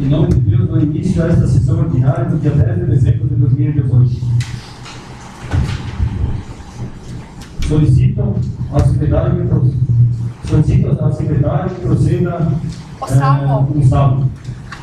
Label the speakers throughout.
Speaker 1: Em nome de Deus, dou início a esta sessão ordinária do dia 10 de dezembro de 2018. Solicito ao secretário que proceda
Speaker 2: o salmo.
Speaker 1: um salmo.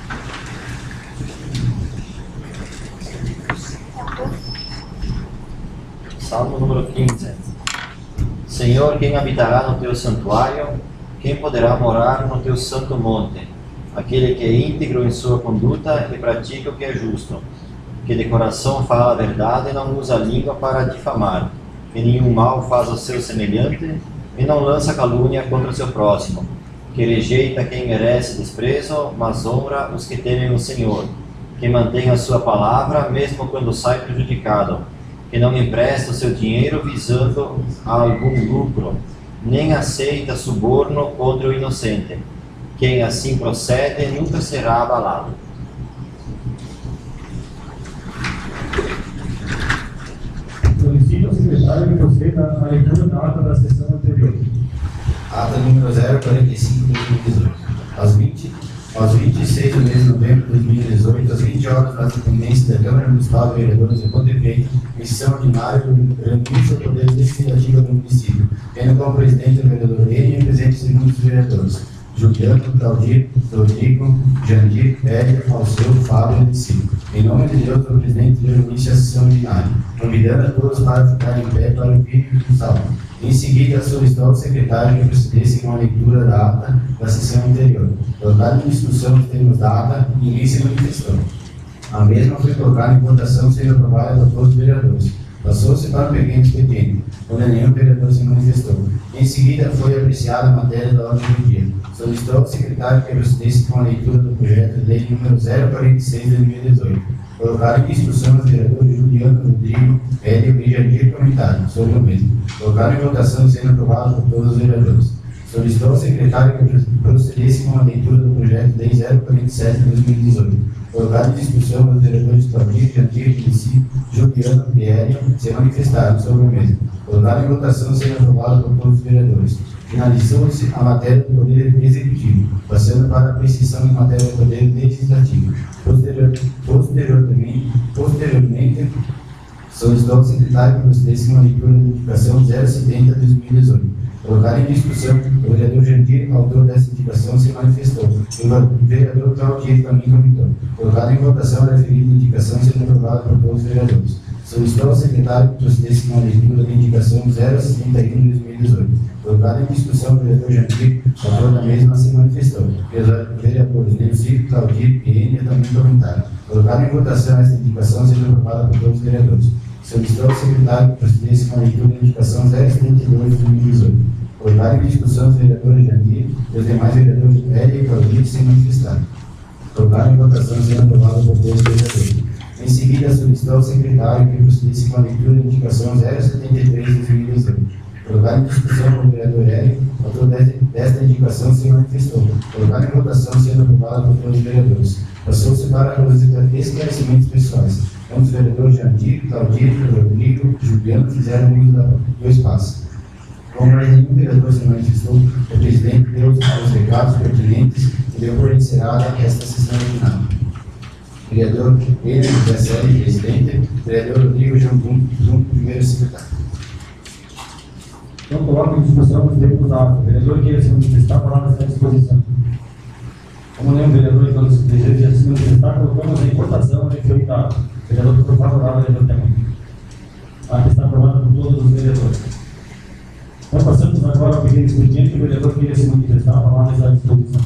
Speaker 3: Salmo número 15. Senhor, quem habitará no teu santuário? Quem poderá morar no teu santo monte? Aquele que é íntegro em sua conduta e pratica o que é justo, que de coração fala a verdade e não usa a língua para difamar, que nenhum mal faz ao seu semelhante e não lança calúnia contra o seu próximo, que rejeita quem merece desprezo, mas honra os que temem o Senhor, que mantém a sua palavra mesmo quando sai prejudicado, que não empresta o seu dinheiro visando algum lucro, nem aceita suborno contra o inocente. Quem assim procede nunca será abalado.
Speaker 1: Solicito ao secretário que proceda a leitura da ata da sessão anterior.
Speaker 4: Ata número 045 de 2018. Aos 26 do mês de novembro de 2018, às 20 horas, na dependência da Câmara Municipal de Vereadores de Ponte Preta, missão ordinária do Grande Poder Legislativo do município, tendo como presidente o vereador Enio e presente os segundos vereadores: Juliano, Claudir, Rodrigo, Jandir, Hélio, Alceu, Fábio e Silvio. Em nome de Deus, o presidente deu início à sessão ordinária, convidando a todos para ficar em pé para ouvir o salmo. Em seguida, solicitou ao secretário que procedesse com a leitura da ata da sessão anterior. Colocada em discussão os termos da ata, ninguém se manifestou. A mesma foi colocada em votação, sendo aprovada por todos os vereadores. Passou-se para o pequeno expediente, onde nenhum vereador se manifestou. Em seguida, foi apreciada a matéria da ordem do dia. Solicitou ao secretário que procedesse com a leitura do projeto de lei número 046 de 2018. Colocaram em discussão os vereadores Juliano, Rodrigo, Hélio e Jandir comentário sobre o mesmo. Colocaram em votação, sendo aprovado por todos os vereadores. Solicitou ao secretário que procedesse com a leitura do projeto de lei 047 de 2018. Colocaram em discussão os vereadores Claudir, Jandir, Felici, Juliano e Hélio se manifestaram sobre o mesmo. Colocaram em votação, sendo aprovado por todos os vereadores. Finalizou-se a matéria do Poder Executivo, passando para a apreciação em matéria do Poder Legislativo. Posteriormente, solicitou ao secretário que procedesse com a leitura da indicação 070 de 2018. Colocar em discussão, o vereador Jandir, autor dessa indicação, se manifestou. O vereador Claudir também comentou. Colocar em votação a referida indicação sendo aprovada por todos os vereadores. Solicitou ao secretário que procedesse com a leitura da indicação 071 de 2018. Colocado em discussão, o vereador Jandir, autor da mesma, se manifestou. Os vereadores Neuci, Claudir e Enia também comentaram. Colocado em votação esta indicação sendo aprovada por todos os vereadores. Solicitou ao secretário que procedesse com a leitura da indicação 072 de 2018. Colocado em discussão, os vereadores Jandir e os demais vereadores Hélio e Claudir se manifestaram. Colocado em votação sendo aprovada por todos os vereadores. Em seguida, solicitou ao secretário que procedesse com a leitura da indicação 073 de 2018. Colocado em discussão o vereador Hélio, autor desta indicação se manifestou. Colocado em votação sendo aprovada por todos os vereadores. Passou-se para os esclarecimentos pessoais. Os vereadores Jandir, Claudir, Rodrigo e Juliano fizeram uso do espaço. Como mais nenhum vereador se manifestou, o presidente deu os recados pertinentes e deu por encerrada esta sessão ordinária. Vereador Enio José Célio, presidente. Vereador Rodrigo João primeiro secretário.
Speaker 1: Então, coloco em discussão os termos da ata. O vereador queira se manifestar, a palavra está à disposição. Como nenhum vereador e todos desejam se manifestar, colocamos em votação a referida ata. O vereador por favorável ao levantamento. A ata está aprovada por todos os vereadores. Então, passamos agora ao pequeno expediente. O vereador queira se manifestar, a palavra está à disposição.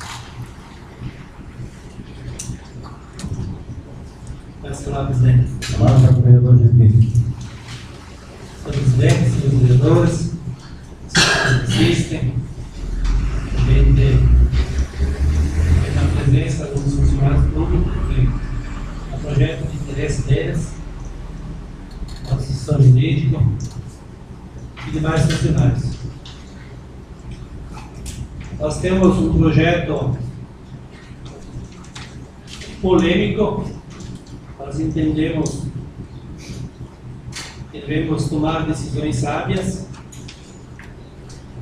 Speaker 5: Senhor presidente.
Speaker 1: A palavra está para o vereador Jandir.
Speaker 5: Senhor presidente, senhores vereadores, senhores que assistem, também na presença dos funcionários públicos, que o projeto de interesse deles, nosso assessor jurídico e demais funcionários. Nós temos um projeto polêmico. Nós entendemos que devemos tomar decisões sábias,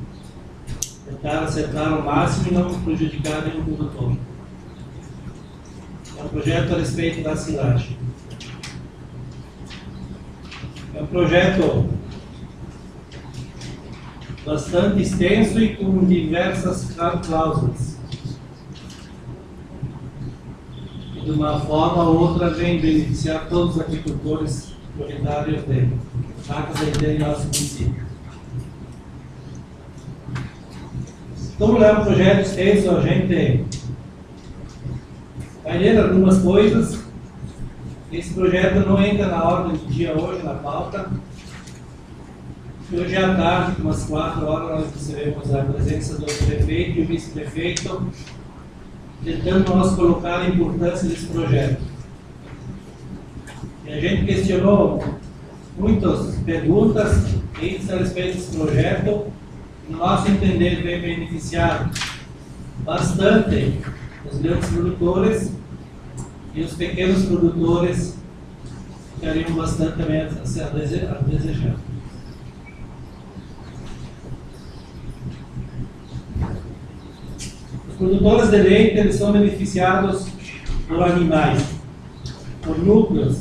Speaker 5: tentar acertar ao máximo e não prejudicar nenhum produtor. projeto a respeito da silagem. É um projeto bastante extenso e com diversas cláusulas. E de uma forma ou outra vem beneficiar todos os agricultores proprietários de vacas em nosso município. Como é um projeto extenso, a gente vai ler algumas coisas. Esse projeto não entra na ordem do dia hoje, na pauta. Hoje à tarde, umas 4 horas, nós recebemos a presença do prefeito e o vice-prefeito, tentando nós colocar a importância desse projeto. E a gente questionou muitas perguntas a respeito desse projeto. No nosso entender, vem beneficiar bastante os grandes produtores e os pequenos produtores ficariam bastante também a desejar. Os produtores de leite eles são beneficiados por animais, por núcleos.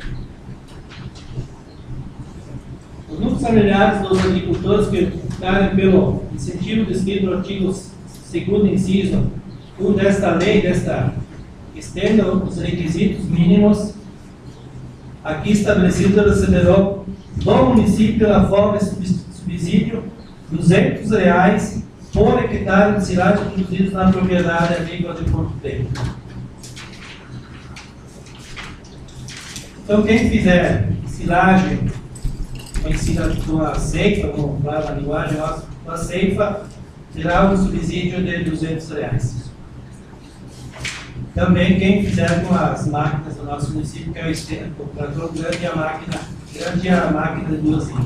Speaker 5: Os núcleos familiares dos agricultores que optarem pelo incentivo descrito no artigo 2º inciso 1 desta lei, estenda os requisitos mínimos aqui estabelecidos, receberão do município na forma de subsídio R$200 por hectare de silagem produzidos na propriedade agrícola de Porto Velho. Então, quem fizer silagem com a ceifa, como fala na linguagem nossa, com a ceifa, terá um subsídio de R$200. Também quem fizer com as máquinas do nosso município, que é o trator grande e a máquina de 2 linhas.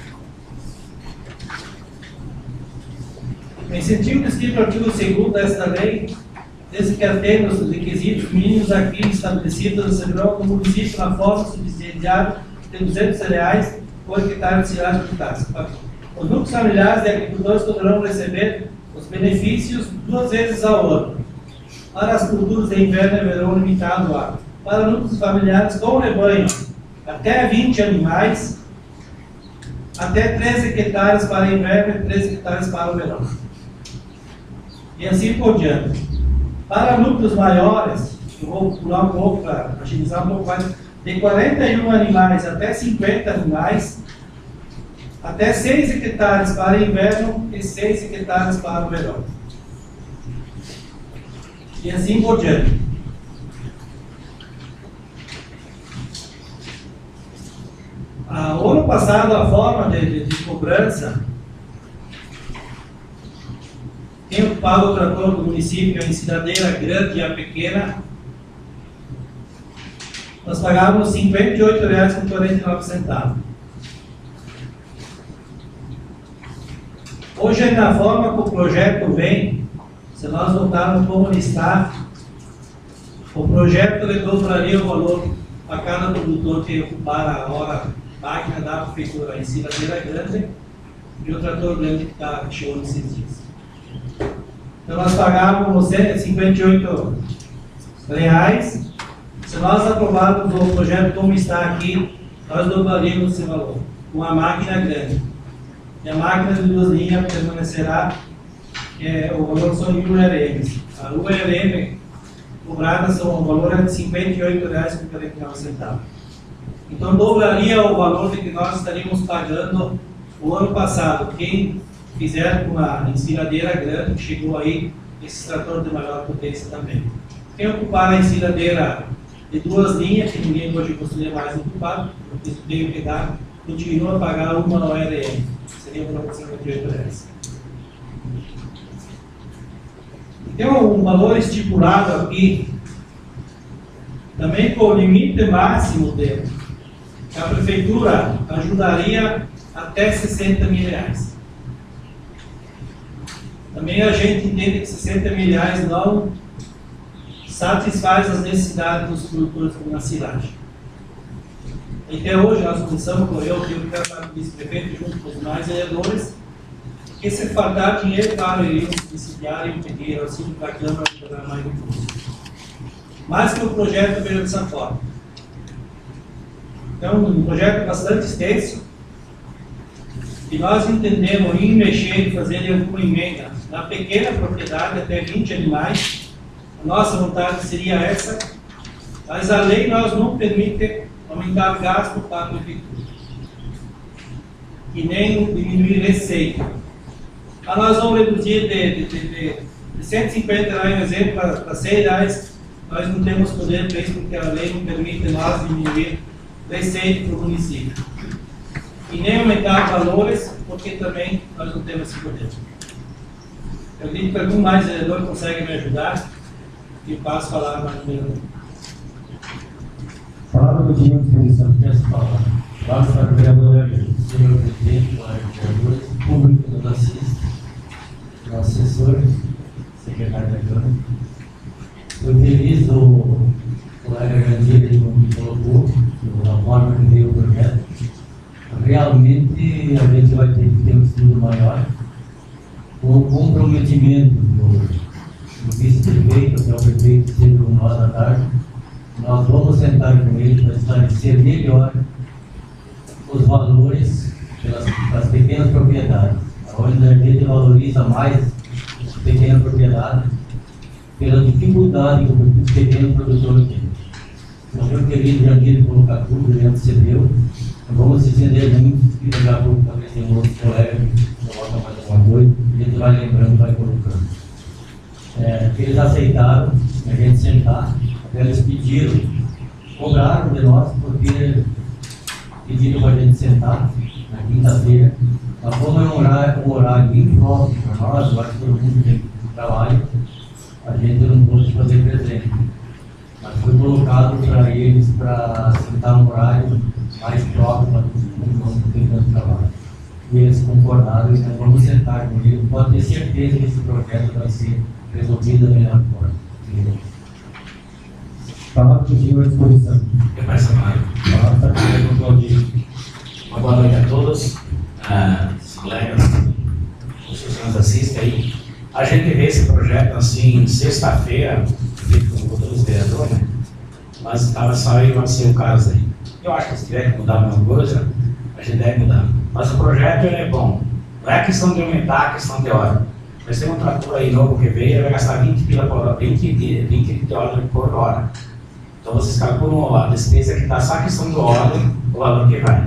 Speaker 5: O incentivo descrito no artigo 2º desta lei, desde que atenda os requisitos mínimos aqui estabelecidos, receberão do município na forma subsidiária de R$200 por hectare de silagem produzida. Os núcleos familiares de agricultores poderão receber os benefícios 2 vezes ao ano. Para as culturas de inverno e verão limitado a, para núcleos familiares com rebanho, até 20 animais, até 13 hectares para inverno e 13 hectares para o verão. E assim por diante. Para núcleos maiores, eu vou pular um pouco para agilizar um pouco mais, de 41 animais até 50 animais, até 6 hectares para inverno e 6 hectares para o verão. E assim por diante. Ano passado, a forma de cobrança, quem ocupava o trator do município, a encilhadeira grande e a pequena, nós pagávamos R$ 58,49. Hoje, na forma que o projeto vem, se nós voltarmos como listar, o projeto dobraria o valor a cada produtor que ocupar a hora máquina da prefeitura, a encilhadeira grande e o trator grande que chegou nesses dias. Então nós pagávamos R$ 58. Se nós aprovarmos o projeto como está aqui, nós dobraríamos esse valor com a máquina grande. E a máquina de 2 linhas permanecerá, o valor são em URMs. A URM cobrada, o valor é de R$ 58,49. Então dobraria o valor de que nós estaríamos pagando o ano passado. Quem fizer com a encilhadeira grande, que chegou aí, esse trator de maior potência também. Quem ocupar a encilhadeira de 2 linhas, que ninguém hoje gostaria mais ocupado, porque isso veio pegar, continua a pagar uma ORM, seria por R$ 58. Tem um valor estipulado aqui, também com o limite máximo dele, que a prefeitura ajudaria até R$ 60 mil. Também a gente entende que R$ 60 mil não satisfaz as necessidades dos produtores na silagem. Até hoje nós começamos com eu tive que tratar com o vice-prefeito junto com os mais vereadores, que se faltar dinheiro, claro, eles subsidiarem e pedir auxílio para a Câmara para mais recursos. mais que o projeto da Beira de Sanfona. Então, um projeto bastante extenso, e nós entendemos em mexer e fazer alguma emenda na pequena propriedade, até 20 animais. A nossa vontade seria essa, mas a lei nós não permite aumentar o gasto para a prefeitura e nem diminuir receita. Mas nós vamos reduzir de 150 reais, por exemplo, para 100 reais. Nós não temos poder para isso, porque a lei não permite nós diminuir receita para o município. E nem aumentar valores, porque também nós não temos esse poder. Eu digo que algum mais vereador consegue me ajudar e passo a falar mais vereador.
Speaker 1: Palavra do time à disposição. Peço a palavra. Passo para o vereador Everton.
Speaker 2: Senhor presidente, vereadores, público que nos assiste, nossos assessores, secretário da Câmara. Estou feliz do colega Grandir que colocou, da forma que veio o projeto. Realmente a gente vai ter que ter um estudo maior, com o comprometimento do vice-prefeito, que é o prefeito, sempre com nós à tarde. Nós vamos sentar com ele para esclarecer melhor os valores das pequenas propriedades, onde a gente valoriza mais as pequenas propriedades pela dificuldade que o pequeno produtor tem. O meu querido Jandir colocar tudo, ele antecedeu. Vamos se estender muito, e daqui a pouco talvez tenha um outro colega que coloca mais alguma coisa, e a gente vai lembrando, vai colocando. Eles aceitaram a gente sentar, até eles pediram, cobraram de nós, porque pediram para a gente sentar na quinta-feira. Nós vamos um horário bem próximo para nós, eu acho que todo mundo tem trabalho, a gente não pôde fazer presente. Mas foi colocado para eles para sentar no horário mais próximo para todo mundo, não ter tanto trabalho. E eles concordaram, então vamos sentar com eles. Pode ter certeza que esse projeto vai ser resolvido da melhor forma.
Speaker 1: Palavra do time à disposição.
Speaker 6: Eu peço a palavra.
Speaker 1: Palavra para o vereador Claudio.
Speaker 6: Uma boa noite a todos, colegas, os que nos assistem aí. A gente vê esse projeto assim, sexta-feira, feito com todos os vereadores, né? Mas estava só eu e o Carlos aí. Eu acho que se tiver que mudar alguma coisa, a gente deve mudar. Mas o projeto ele é bom. Não é questão de aumentar, a questão de hora. Nós temos um trator aí novo que veio, ele vai gastar 20 pila por hora, 20 dólares por hora. Então vocês calculam a despesa que está só a questão do óleo, o valor que vai.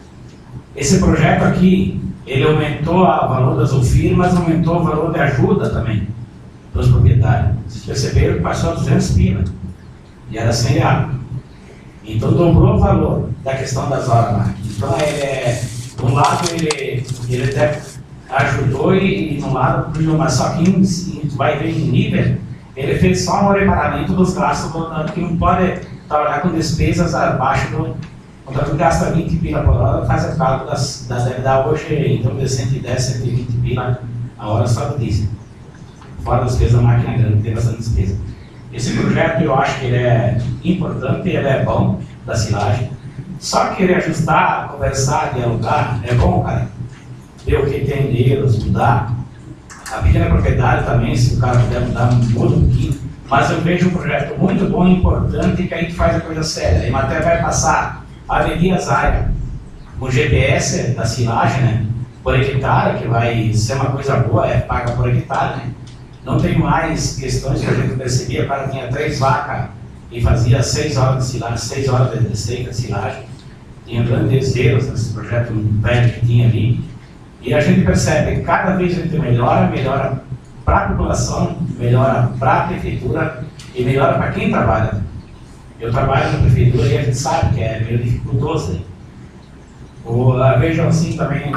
Speaker 6: Esse projeto aqui, ele aumentou o valor da Zulfir, mas aumentou o valor de ajuda também para os proprietários. Vocês perceberam que passou a 200 pila e era 100 reais. Então dobrou o valor da questão das horas lá. Então de um lado ele até ajudou e no lado, mas só que vai ver em nível, ele fez só um reparamento dos gastos, que não pode trabalhar com despesas abaixo do. Quando gasta 20 pila por hora, faz a cálculo deve dar hoje em torno de 110, 120 pila a hora só do diesel. Fora das despesas da máquina grande, tem bastante despesa. Esse projeto eu acho que ele é importante, ele é bom, da silagem. Só querer ajustar, conversar, dialogar, é bom, cara. Ver o que tem deles, mudar. A pequena propriedade também, se o cara puder mudar, muda um pouquinho. Mas eu vejo um projeto muito bom e importante que a gente faz a coisa séria. A Emater vai passar a medir as áreas com GPS da silagem, né? Por hectare, que vai ser uma coisa boa, paga por hectare, né? Não tem mais questões que a gente percebia, o cara tinha 3 vacas e fazia 6 horas de silagem, 6 horas de seca de silagem. Tinha grandes erros nesse projeto velho que tinha ali. E a gente percebe que cada vez a gente melhora para a população, melhora para a prefeitura e melhora para quem trabalha. Eu trabalho na prefeitura e a gente sabe que é meio dificultoso. Vejo assim também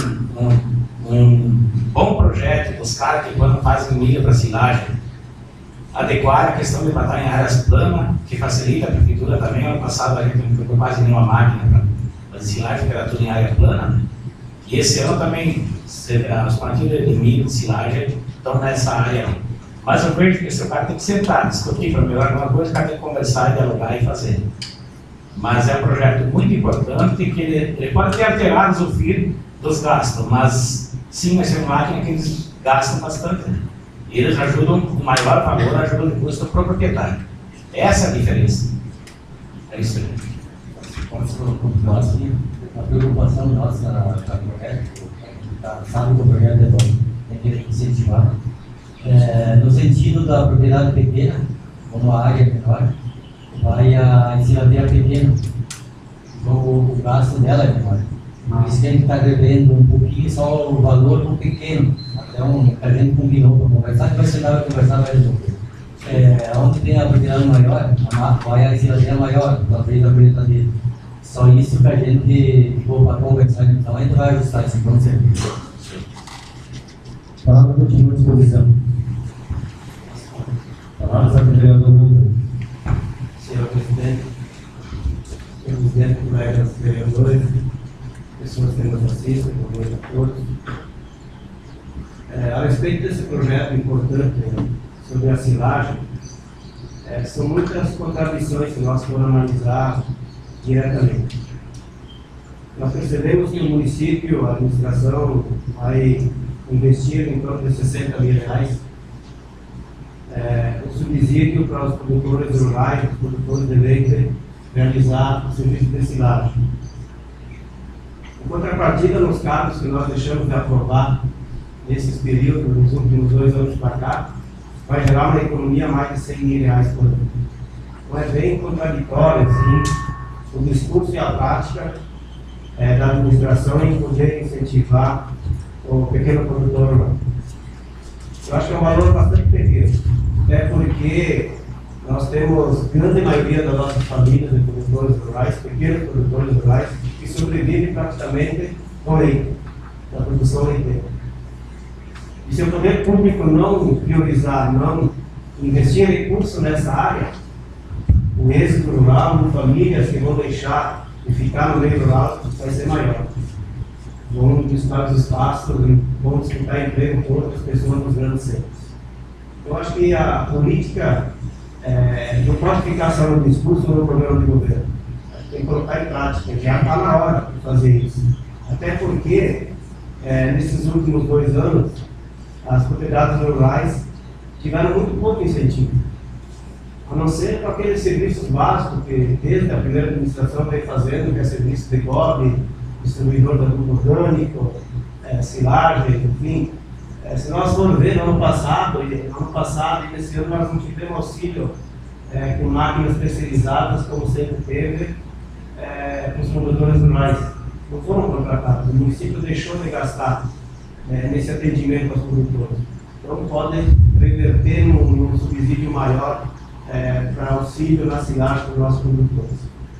Speaker 6: um bom projeto dos caras que quando fazem milha para silagem, adequar a questão de matar em áreas planas, que facilita a prefeitura também. Ano passado a gente não ficou quase nenhuma máquina para silagem, que era tudo em área plana, né? E esse ano também, as plantilhas de milho de silagem estão nessa área. Mas eu vejo que esse cara tem que sentar, discutir para melhorar alguma coisa, o cara tem que conversar, dialogar e fazer. Mas é um projeto muito importante, que ele pode ter alterado o fio dos gastos, mas sim, vai ser uma máquina que eles gastam bastante. Né? E eles ajudam, o maior valor ajuda o custo para o proprietário. Essa é a diferença. É isso aí.
Speaker 2: Posso continuar assim? A preocupação nossa com o projeto, sabe que o projeto é bom, tem que incentivar. No sentido da propriedade pequena, como a área é menor, vai a ensinadeira pequena, o gasto dela é menor. Por isso que a gente está devendo um pouquinho só o valor do pequeno. Então, a gente combinou para conversar, que vai ser nada conversar, vai resolver. Onde tem a propriedade maior, vai a ensinadeira maior, talvez a brincadeira. Só isso que a gente ficou para conversar, então a gente vai ajustar esse ponto de serviço.
Speaker 1: A palavra continua à disposição. A palavra está com o vereador Milton.
Speaker 7: Senhor presidente, colegas vereadores, pessoas que nos assistem, boa noite a todos. A respeito desse projeto importante sobre a silagem, são muitas contradições que nós vamos analisar diretamente. Nós percebemos que o município, a administração, vai investir em torno de R$60 mil o subsídio para os produtores rurais, os produtores de leite, realizar o serviço de silagem. Em contrapartida, nos casos que nós deixamos de aprovar nesses períodos, nos últimos 2 anos para cá, vai gerar uma economia a mais de R$100 mil por ano. Então é bem contraditório, assim, o discurso e a prática da administração em poder incentivar o pequeno produtor rural. Eu acho que é um valor bastante pequeno, até porque nós temos grande maioria das nossas famílias de produtores rurais, pequenos produtores rurais, que sobrevivem praticamente com leite, da produção leiteira. E se o poder público não priorizar, não investir recursos nessa área, o êxito rural de famílias que vão deixar de ficar no meio rural vai ser maior. Vão buscar os espaços, vão disputar emprego com outras pessoas nos grandes centros. Eu acho que a política não pode ficar só no discurso ou no programa de governo. Tem que colocar em prática, já está na hora de fazer isso. Até porque, nesses últimos 2 anos, as propriedades rurais tiveram muito pouco incentivo. A não ser para aqueles serviços básicos que desde a primeira administração vem fazendo, que é serviço de GOB, distribuidor de adubo orgânico, silagem, enfim. Se nós formos ver no ano passado e nesse ano nós não tivemos auxílio com máquinas terceirizadas, como sempre teve, para os produtores rurais. Não foram contratados, o município deixou de gastar nesse atendimento aos produtores. Então pode reverter num subsídio maior para auxílio na silagem dos nossos produtores.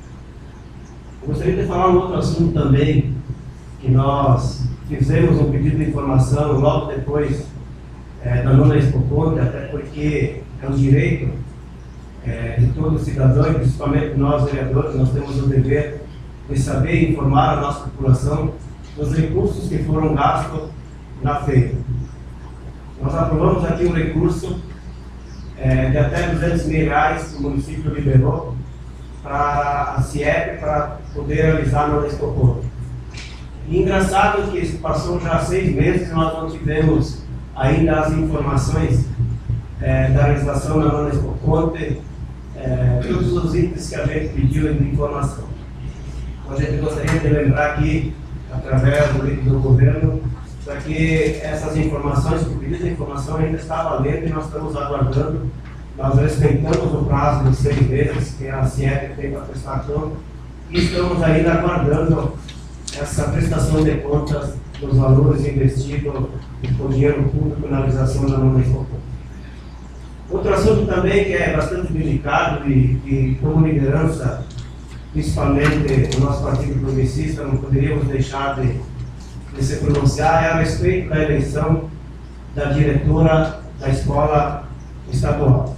Speaker 7: Eu gostaria de falar um outro assunto também, que nós fizemos um pedido de informação logo depois da nona Expoconte, até porque é um direito de todo cidadão, e principalmente nós vereadores, nós temos o dever de saber e informar a nossa população dos recursos que foram gastos na feira. Nós aprovamos aqui um recurso de até R$200 mil que o município liberou para a CIEP para poder realizar a nona Expoconte. E engraçado que passou já 6 meses e nós não tivemos ainda as informações da realização da nona Expoconte, todos os itens que a gente pediu de informação. Então, a gente gostaria de lembrar aqui, através do governo, para que essas informações, o pedido de informação ainda está valendo e nós estamos aguardando. Nós respeitamos o prazo de 6 meses que a CIEP tem para prestar conta e estamos ainda aguardando essa prestação de contas dos valores investidos com dinheiro público na realização da nona Expoconte. Outro assunto também que é bastante delicado e como liderança, principalmente o nosso Partido Progressista, não poderíamos deixar de se pronunciar, é a respeito da eleição da diretora da escola estadual.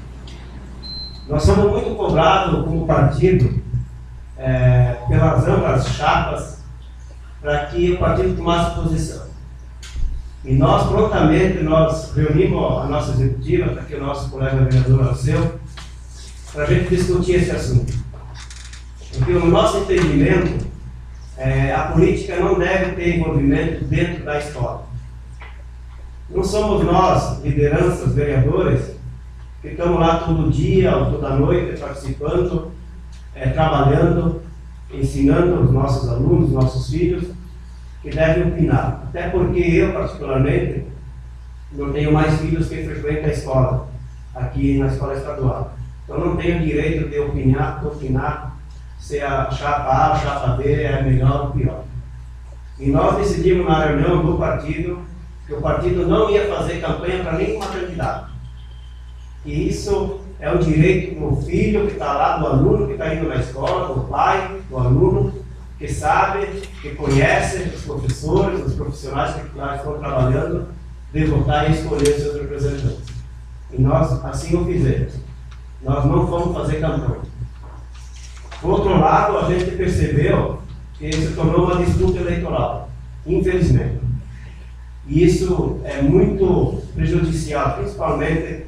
Speaker 7: Nós somos muito cobrados como partido pelas amplas chapas para que o partido tomasse posição. E nós, prontamente, nós reunimos a nossa executiva, está aqui o nosso colega vereador Alceu, para a gente discutir esse assunto. Porque no nosso entendimento, a política não deve ter envolvimento dentro da escola. Não somos nós, lideranças, vereadores, Ficamos lá todo dia ou toda noite participando, trabalhando, ensinando os nossos alunos, nossos filhos, que devem opinar. Até porque eu, particularmente, não tenho mais filhos que frequentam a escola, aqui na escola estadual. Então não tenho direito de opinar se a chapa A ou a chapa B é melhor ou pior. E nós decidimos na reunião do partido que o partido não ia fazer campanha para nenhuma candidata. E isso é o direito do filho que está lá, do aluno que está indo na escola, do pai, do aluno, que sabe, que conhece os professores, os profissionais que lá estão trabalhando, de votar e escolher seus representantes. E nós assim o fizemos. Nós não fomos fazer campanha. Por outro lado, a gente percebeu que se tornou uma disputa eleitoral, infelizmente. E isso é muito prejudicial, principalmente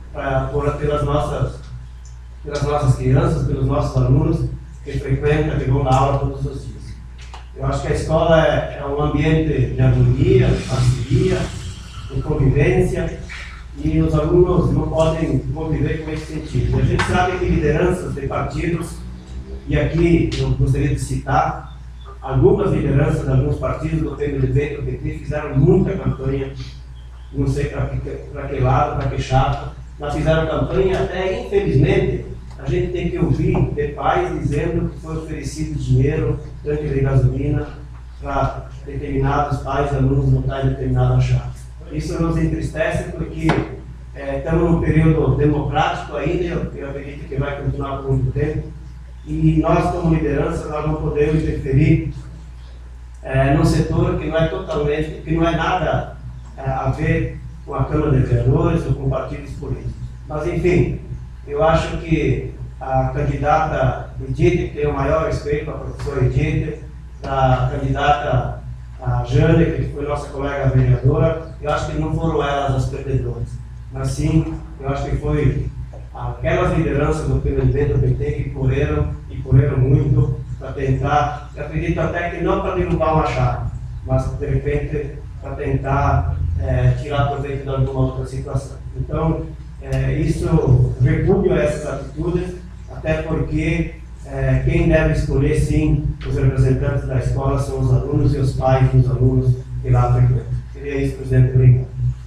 Speaker 7: pelas nossas crianças, pelos nossos alunos que frequentam, que vão na aula todos os dias. Eu acho que a escola é um ambiente de harmonia, de parceria, de convivência, e os alunos não podem conviver com esse sentido. E a gente sabe que lideranças de partidos, e aqui eu gostaria de citar algumas lideranças de alguns partidos do PMDB, do PT, fizeram muita campanha, não sei para que lado, para que chapa, mas fizeram campanha até, infelizmente, a gente tem que ouvir de pais dizendo que foi oferecido dinheiro, tanque de gasolina, para determinados pais e alunos votarem em determinada chapa. Isso nos entristece porque estamos num período democrático ainda, eu acredito que vai continuar por muito tempo, e nós, como liderança, nós não podemos interferir num setor que não é totalmente, que não é nada a ver com a Câmara de Vereadores ou com partidos políticos. Mas, enfim, eu acho que a candidata Edith, que tem o maior respeito, a professora Edith, a candidata a Jane, que foi nossa colega vereadora, eu acho que não foram elas as perdedoras, mas sim, eu acho que foi aquelas lideranças do PMDB, do PT, que correram muito para tentar, eu acredito até que não para derrubar uma chave, mas de repente para tentar tirar proveito de alguma outra situação. Então, isso repúdio essas atitudes, até porque quem deve escolher, sim, os representantes da escola são os alunos e os pais dos alunos que lá frequentam. Seria isso, presidente. Obrigado.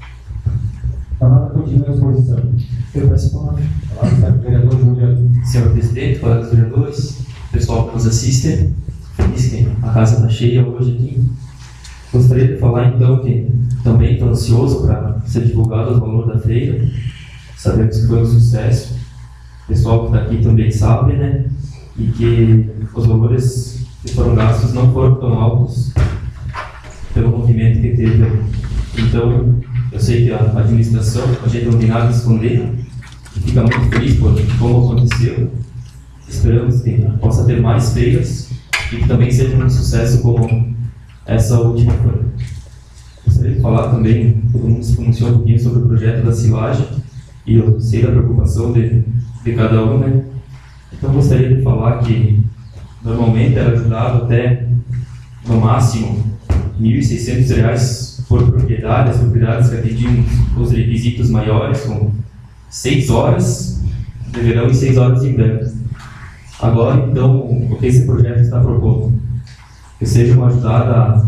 Speaker 1: A palavra continua à exposição.
Speaker 8: Eu peço a palavra.
Speaker 1: Vereador Juliano.
Speaker 8: Senhor presidente, colegas vereadores, pessoal que nos assiste, feliz que a casa está cheia hoje aqui. Gostaria de falar então que também estou ansioso para ser divulgado o valor da feira. Sabemos que foi um sucesso. O pessoal que está aqui também sabe, né? E que os valores que foram gastos não foram tão altos pelo movimento que teve. Então, eu sei que a administração, a gente não tem nada a esconder, e fica muito feliz por como aconteceu. Esperamos que possa ter mais feiras e que também seja um sucesso como essa última foi. Gostaria de falar também, todo mundo se pronunciou um pouquinho sobre o projeto da silagem, e eu sei da preocupação de cada um, né? Então, gostaria de falar que normalmente era ajudado até, no máximo, R$ 1.600 por propriedade, as propriedades que atendiam os requisitos maiores, com 6 horas de verão e 6 horas de inverno. Agora, então, o que esse projeto está propondo? Que sejam ajudadas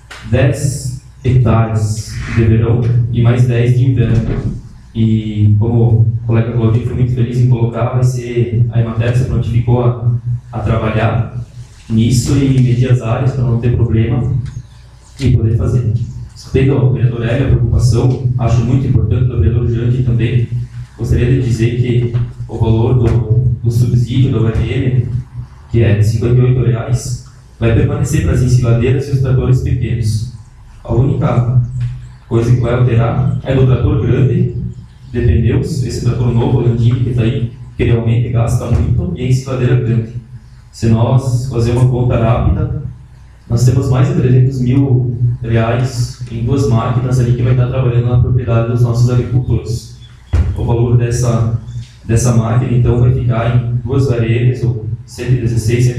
Speaker 8: 10 hectares de verão e mais 10 de inverno. E como o colega Claudinho foi muito feliz em colocar, vai ser a Emater se prontificou a trabalhar nisso e medir as áreas para não ter problema e poder fazer. Respeito ao vereador Hélio, a preocupação, acho muito importante do vereador Jande também. Gostaria de dizer que o valor do subsídio da URM, que é de R$ 58,00, vai permanecer para as ensiladeiras e os tratores pequenos. A única coisa que vai alterar é do trator grande, de pneus, esse trator novo, Landini, que está aí, que realmente gasta muito, e a ensiladeira grande. Se nós fazer uma conta rápida, nós temos mais de R$300 mil em 2 máquinas ali que vai estar trabalhando na propriedade dos nossos agricultores. O valor dessa máquina, então, vai ficar em 2 varetas, ou R$116,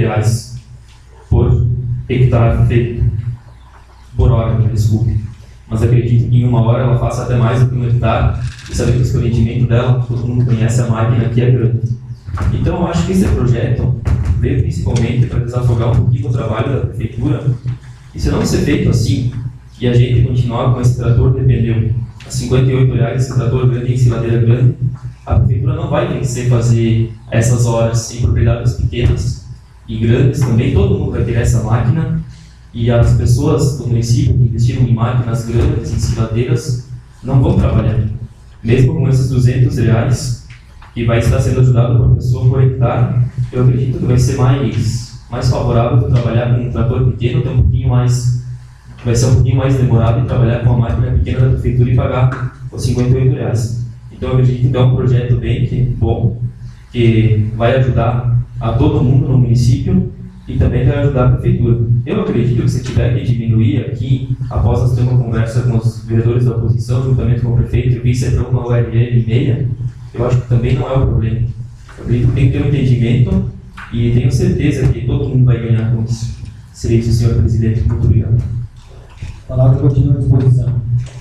Speaker 8: R$117 por hectare feito, por hora, desculpe. mas acredito que em 1 hora ela faça até mais do que 1 hectare, e sabemos que o rendimento dela, todo mundo conhece a máquina, que é grande. Então eu acho que esse projeto veio principalmente para desafogar um pouquinho o trabalho da prefeitura, e se não ser feito assim, e a gente continuar com esse trator de pneu a R$58, esse trator grande em ensiladeira grande, a prefeitura não vai ter que fazer essas horas em propriedades pequenas e grandes também, todo mundo vai ter essa máquina, e as pessoas do município que investiram em máquinas grandes, ensiladeiras, não vão trabalhar. Mesmo com esses R$200, que vai estar sendo ajudado por pessoa por hectare, eu acredito que vai ser mais favorável trabalhar com um trator pequeno, vai ser um pouquinho mais demorado e trabalhar com uma máquina pequena da prefeitura e pagar os R$58. Então eu acredito que é um projeto bem bom, que vai ajudar a todo mundo no município e também vai ajudar a prefeitura. Eu acredito que se tiver que diminuir aqui, após nós ter uma conversa com os vereadores da oposição, juntamente com o prefeito, e vir para uma URL e meia, eu acho que também não é o problema. Eu acredito que tem que ter um entendimento e tenho certeza que todo mundo vai ganhar com isso. Seria isso, senhor presidente. Muito obrigado.
Speaker 1: A palavra continua à disposição.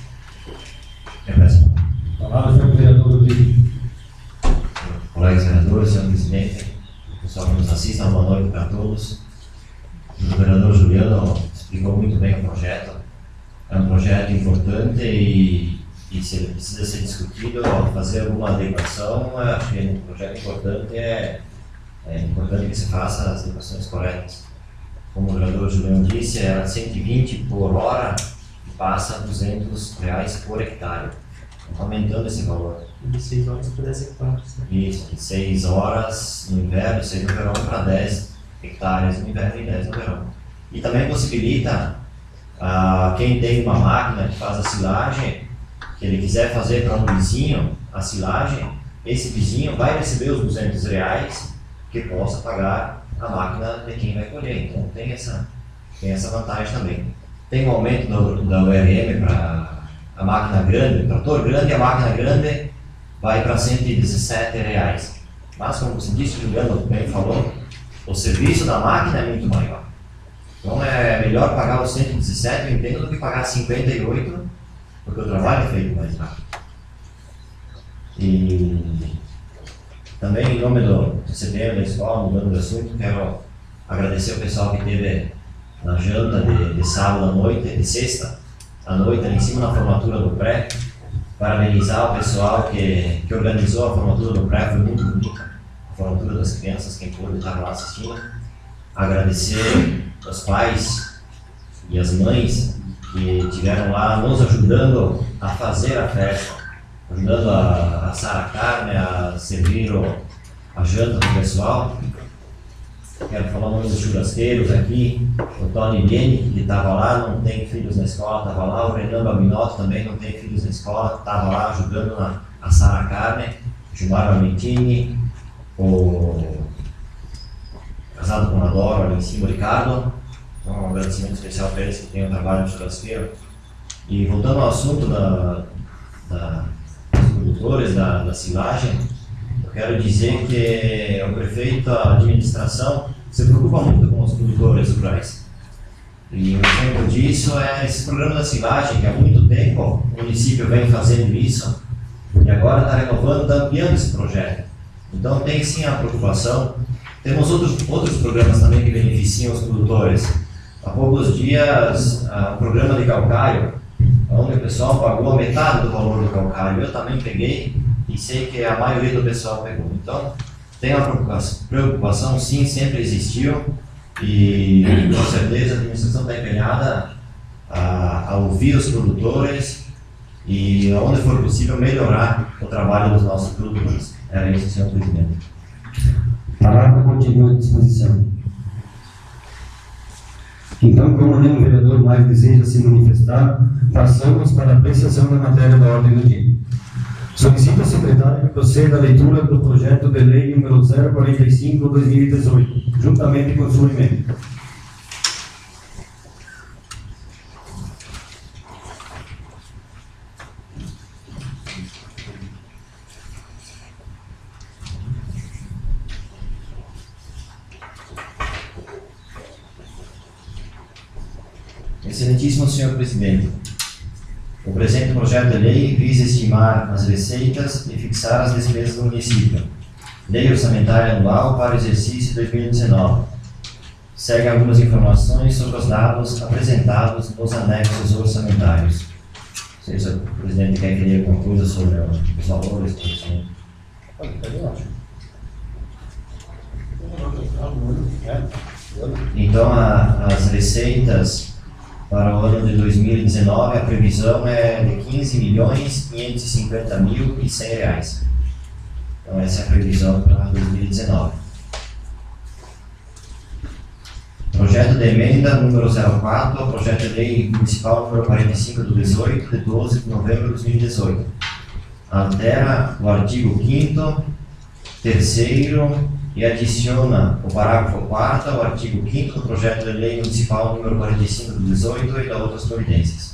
Speaker 1: A palavra, senhor vereador Rodrigo.
Speaker 3: Colegas vereadores, senhor presidente, pessoal que nos assista, boa noite para todos. O vereador Juliano explicou muito bem o projeto. É um projeto importante e se ele precisa ser discutido, fazer alguma adequação, acho que um projeto importante é importante que se faça as adequações corretas. Como o vereador Juliano disse, era 120 por hora e passa a R$200 por hectare, aumentando esse valor.
Speaker 2: De 6 horas para 10 hectares.
Speaker 3: Isso, de 6 horas no inverno, 6 no verão, para 10 hectares no inverno e 10 no verão. E também possibilita quem tem uma máquina que faz a silagem, que ele quiser fazer para um vizinho a silagem, esse vizinho vai receber os R$200 que possa pagar a máquina de quem vai colher. Então tem essa vantagem também. Tem um aumento da URM para a máquina grande, o trator grande e a máquina grande vai para R$117. Mas como você disse, o Juliano bem falou, o serviço da máquina é muito maior. Então é melhor pagar os 117, eu entendo, do que pagar 58, porque o trabalho é feito mais rápido. E também, em nome do CPM da escola, mudando de assunto, quero agradecer o pessoal que esteve na janta de sábado à noite, de sexta à noite, ali em cima na formatura do pré. Parabenizar o pessoal que organizou a formatura do pré, foi muito bonita. A formatura das crianças, quem pôde estar lá assistindo. Agradecer os pais e as mães que estiveram lá nos ajudando a fazer a festa, ajudando a assar a carne, a servir a janta do pessoal. Quero falar o nome dos churrasqueiros aqui, o Tony Beni, que estava lá, não tem filhos na escola, estava lá, o Renan Babinotto também não tem filhos na escola, estava lá ajudando a assar a carne, o Gilmar Vamentini, o casado com a Dora, ali em cima, o Ricardo. Então, um agradecimento especial para eles que têm o trabalho de churrasqueiro. E voltando ao assunto dos produtores, da silagem, eu quero dizer que o prefeito, a administração, se preocupa muito com os produtores rurais. E um exemplo disso é esse programa da silagem, que há muito tempo o município vem fazendo isso, e agora está renovando, está ampliando esse projeto. Então tem sim a preocupação. Temos outros programas também que beneficiam os produtores. Há poucos dias, um programa de calcário, onde o pessoal pagou a metade do valor do calcário. Eu também peguei e sei que a maioria do pessoal pegou. Então, tem uma preocupação, sim, sempre existiu, e com certeza a administração está empenhada a ouvir os produtores e, onde for possível, melhorar o trabalho dos nossos produtores. Era isso, senhor presidente.
Speaker 1: A palavra continua à disposição. Então, como nenhum vereador mais deseja se manifestar, passamos para a apreciação da matéria da ordem do dia. Solicito ao secretário que proceda à leitura do projeto de lei número 045/2018, juntamente com sua emenda.
Speaker 3: Excelentíssimo senhor presidente, O presente projeto de lei visa estimar as receitas e fixar as despesas do município. Lei orçamentária anual para o exercício 2019. Segue algumas informações sobre os dados apresentados nos anexos orçamentários. Não sei se o presidente quer que diga alguma coisa sobre os valores, por exemplo. Então, as receitas para o ano de 2019, a previsão é de R$15.550.100. Então, essa é a previsão para 2019. Projeto de emenda número 04 ao projeto de lei municipal número 45 do 18, de 12 de novembro de 2018. Altera o artigo 5º, 3º e adiciona o parágrafo 4º ao artigo 5º do projeto de lei municipal número 45 do 18 e da outras providências.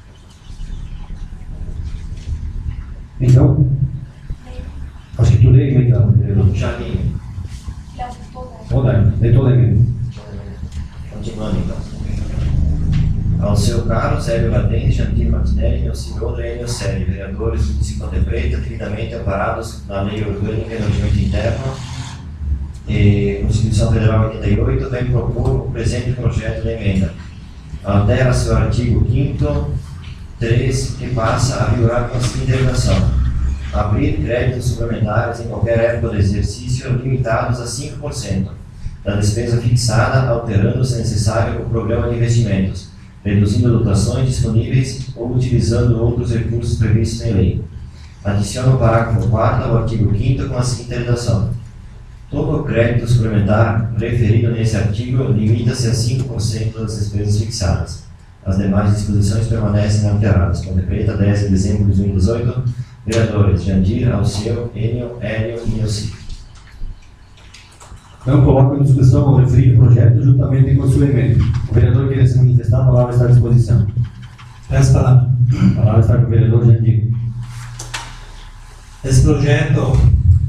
Speaker 1: Então, acho que tu lê a emenda, vereador.
Speaker 3: Já li.
Speaker 1: Toda, lê toda a emenda.
Speaker 3: Continuando então. Ao seu caro, Sérgio Ladente, Jandir Martinelli, meu senhor Enio Sérgio, vereadores do município de Preta, devidamente amparados na Lei Orgânica e no Regimento Interno e Constituição Federal 88, vem propor o presente projeto de emenda. Altera seu artigo 5º, 3, que passa a vigorar com a seguinte redação: abrir créditos suplementares em qualquer época do exercício limitados a 5% da despesa fixada, alterando, se necessário, o programa de investimentos, reduzindo dotações disponíveis ou utilizando outros recursos previstos em lei. Adiciona o parágrafo 4º ao artigo 5º com a seguinte redação: todo crédito suplementar referido nesse artigo limita-se a 5% das despesas fixadas. As demais disposições permanecem inalteradas. Ponte Preta, 10 de dezembro de 2018. Vereadores Jandir, Alceu, Enio, Hélio e Nilce.
Speaker 1: Então, coloco em discussão o referido projeto juntamente com a sua emenda. O vereador queira se manifestar, a palavra está à disposição.
Speaker 5: Peço palavra.
Speaker 1: A palavra está com o vereador Jandir.
Speaker 5: Esse projeto,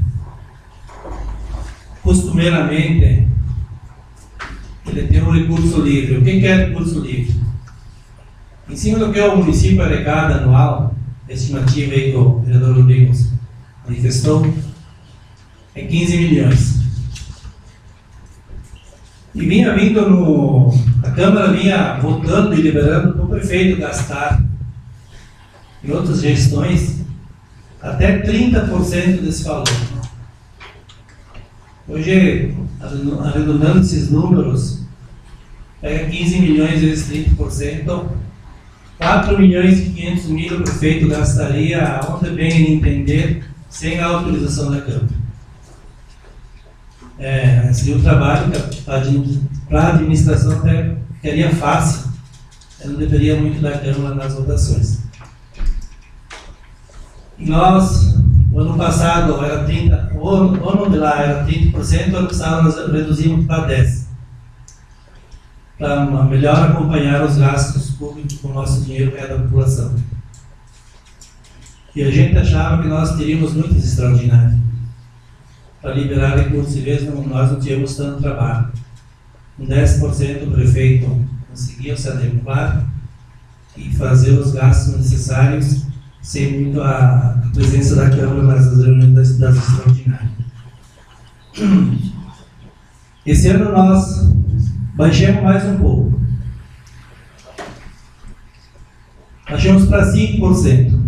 Speaker 5: costumeiramente, ele tem um recurso livre. O que é recurso livre? Em cima do que o município arrecada anual, a estimativa aí que o vereador Rodrigues manifestou, é 15 milhões. E vinha vindo a Câmara vinha votando e liberando para o prefeito gastar em outras gestões até 30% desse valor. Hoje, arredondando esses números, pega 15 milhões vezes 30%, 4 milhões e 500 mil o prefeito gastaria, onde bem entender, sem a autorização da Câmara. Seria um trabalho que para a administração até ficaria fácil, não deveria muito da Câmara nas votações. E nós, o ano passado era 30%, o ano de lá era 30%, o ano passado nós reduzimos para 10%, para melhor acompanhar os gastos públicos com o nosso dinheiro, que é da população. E a gente achava que nós teríamos muitos extraordinários para liberar recursos, e mesmo nós não tínhamos tanto trabalho. Com 10% o prefeito conseguia se adequar e fazer os gastos necessários sem muito a presença da Câmara nas reuniões das extraordinárias. Esse ano nós baixamos mais um pouco. Baixamos para 5%.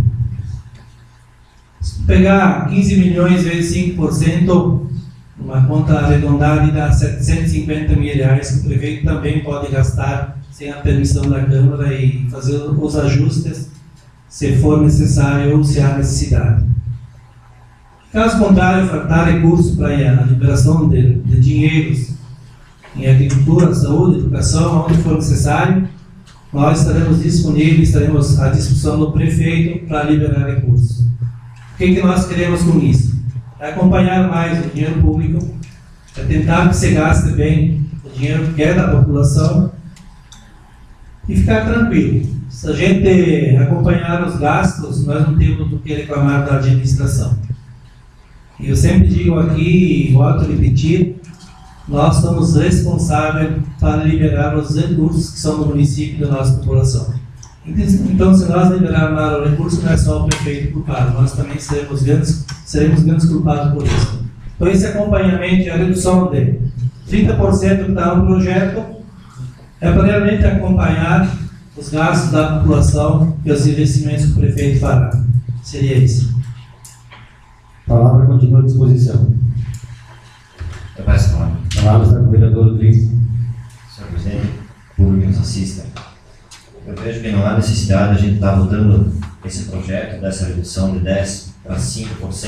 Speaker 5: Se pegar 15 milhões vezes 5%, uma conta arredondada, dá R$750 mil, que o prefeito também pode gastar sem a permissão da Câmara e fazer os ajustes se for necessário ou se há necessidade. Caso contrário, faltar recursos para a liberação de dinheiros em agricultura, saúde, educação, onde for necessário, nós estaremos disponíveis, estaremos à disposição do prefeito para liberar recursos. O que nós queremos com isso? É acompanhar mais o dinheiro público, é tentar que se gaste bem o dinheiro que é da população e ficar tranquilo. Se a gente acompanhar os gastos, nós não temos do que reclamar da administração. E eu sempre digo aqui, e volto a repetir, nós somos responsáveis para liberar os recursos que são do município e da nossa população. Então, se nós liberarmos o recurso, não é só o prefeito culpado, nós também seremos grandes culpados por isso. Então, esse acompanhamento e a redução de 30% que está no projeto é para realmente acompanhar os gastos da população e os investimentos que o prefeito fará. Seria isso.
Speaker 1: A palavra continua à disposição.
Speaker 3: Eu peço a palavra.
Speaker 1: A palavra está com o vereador Rodrigues.
Speaker 3: Senhor presidente, público que nos assista. Eu vejo que não há necessidade de a gente estar votando esse projeto, dessa redução de 10% para 5%,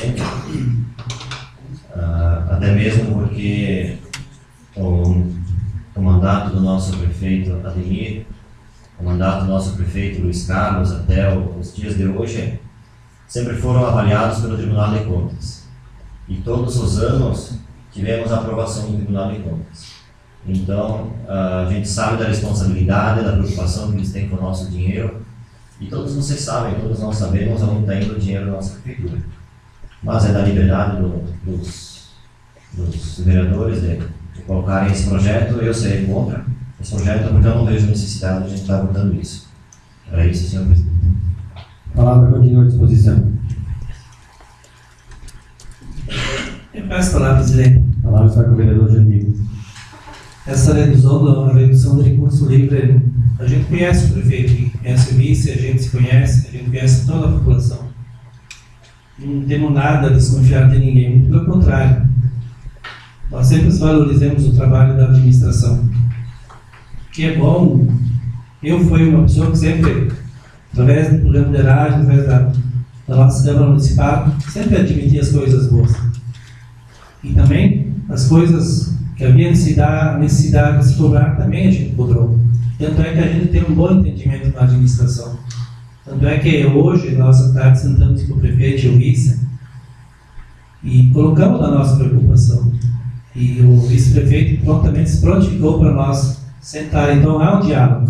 Speaker 3: até mesmo porque o mandato do nosso prefeito Ademir, o mandato do nosso prefeito Luiz Carlos, até os dias de hoje, sempre foram avaliados pelo Tribunal de Contas. E todos os anos tivemos a aprovação do Tribunal de Contas. Então, a gente sabe da responsabilidade, da preocupação que eles têm com o nosso dinheiro, e todos vocês sabem, todos nós sabemos onde está indo o dinheiro da nossa prefeitura. Mas é da liberdade dos vereadores de colocarem esse projeto. Eu serei contra esse projeto, porque eu não vejo necessidade de a gente estar votando isso. Era isso, senhor presidente.
Speaker 1: A palavra continua à disposição.
Speaker 5: Eu peço a palavra, presidente.
Speaker 1: A palavra está com o vereador Jandir.
Speaker 5: Essa redução do recurso livre, a gente conhece o prefeito, conhece o vice, a gente se conhece, a gente conhece toda a população. Não temos nada a desconfiar de ninguém, muito pelo contrário. Nós sempre valorizamos o trabalho da administração. Que é bom, eu fui uma pessoa que sempre, através do programa de rádio, através da nossa Câmara Municipal, sempre admitia as coisas boas. E também as coisas que havia necessidade de se cobrar, também a gente cobrou. Tanto é que a gente tem um bom entendimento com a administração. Tanto é que hoje nós à tarde sentamos com o prefeito e o vice e colocamos a nossa preocupação. E o vice-prefeito prontamente se prontificou para nós sentar. Então há um diálogo.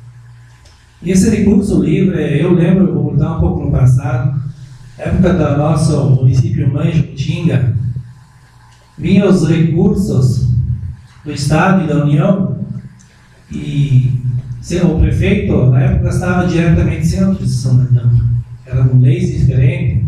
Speaker 5: E esse recurso livre, eu lembro, vou voltar um pouco no passado, época do nosso município mãe, Jutinga, vinham os recursos do Estado e da União e o prefeito, na época, estava diretamente sem autorização da Câmara. Eram leis diferentes.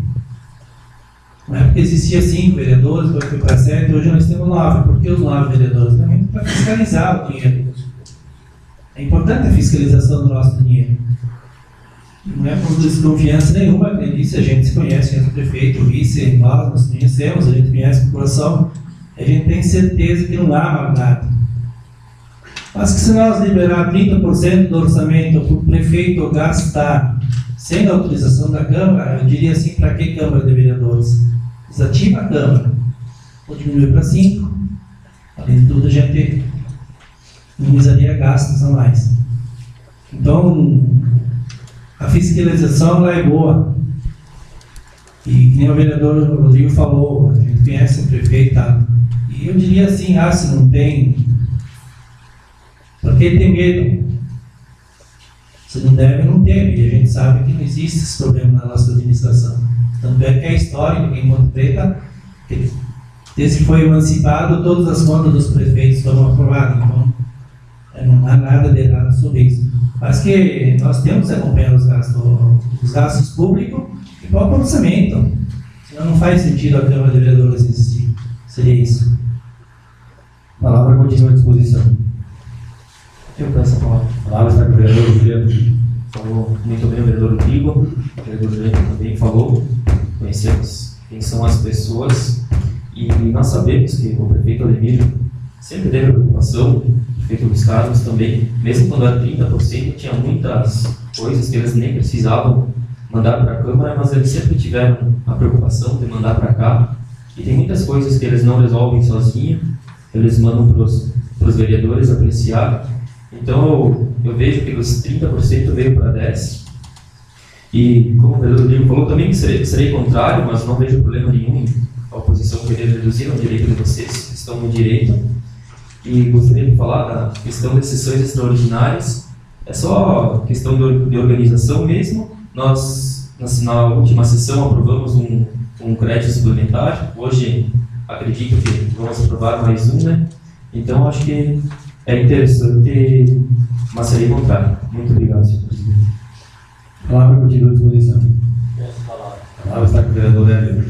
Speaker 5: Na época existia 5 vereadores, depois foi para 7, hoje nós temos 9. Por que os 9 vereadores? Também para fiscalizar o dinheiro. É importante a fiscalização do nosso dinheiro. Não é por desconfiança nenhuma, como eu disse, a gente se conhece, o prefeito, o vice, nós nos conhecemos, a gente conhece a população, a gente tem certeza que não há maldade. Mas que se nós liberar 30% do orçamento para o prefeito gastar sem a autorização da Câmara, eu diria assim, para que Câmara de Vereadores? Desativa a Câmara, ou diminui para 5, além de tudo a gente minimizaria gastos a mais. Então, a fiscalização ela é boa. E que nem o vereador Rodrigo falou, a gente conhece o prefeito, tá? E eu diria assim, se não tem, porque tem medo. Se não deve, não teve. E a gente sabe que não existe esse problema na nossa administração. Tanto é que a história em Ponte Preta, desde que foi emancipado, todas as contas dos prefeitos foram aprovadas. Então, não há nada de errado sobre isso. Mas que nós temos que acompanhar os gastos públicos e o próprio orçamento. Senão não faz sentido a Câmara de Vereadores existir. Seria isso.
Speaker 1: A palavra continua à disposição.
Speaker 8: Eu peço a palavra.
Speaker 1: A palavra está com o vereador Juliano.
Speaker 8: Falou muito bem o vereador Rodrigo, o vereador Juliano também falou. Conhecemos quem são as pessoas e nós sabemos que o prefeito Ademir sempre teve preocupação, o prefeito Luiz Carlos também, mesmo quando era 30%, tinha muitas coisas que eles nem precisavam mandar para a Câmara, mas eles sempre tiveram a preocupação de mandar para cá. E tem muitas coisas que eles não resolvem sozinhos, eles mandam para os vereadores apreciar. Então eu vejo que os 30% veio para 10%. E como o vereador Rodrigo falou, também que serei contrário, mas não vejo problema nenhum em a oposição querer reduzir o direito de vocês, que estão no direito. E gostaria de falar da questão das sessões extraordinárias. É só questão de organização mesmo. Nós, na última sessão, aprovamos um crédito suplementar. Hoje, acredito que vamos aprovar mais um, né? Então, acho que é interessante, mas serei contrário. Muito obrigado, senhor presidente.
Speaker 1: A palavra continua à disposição. A palavra está com o vereador Hélio.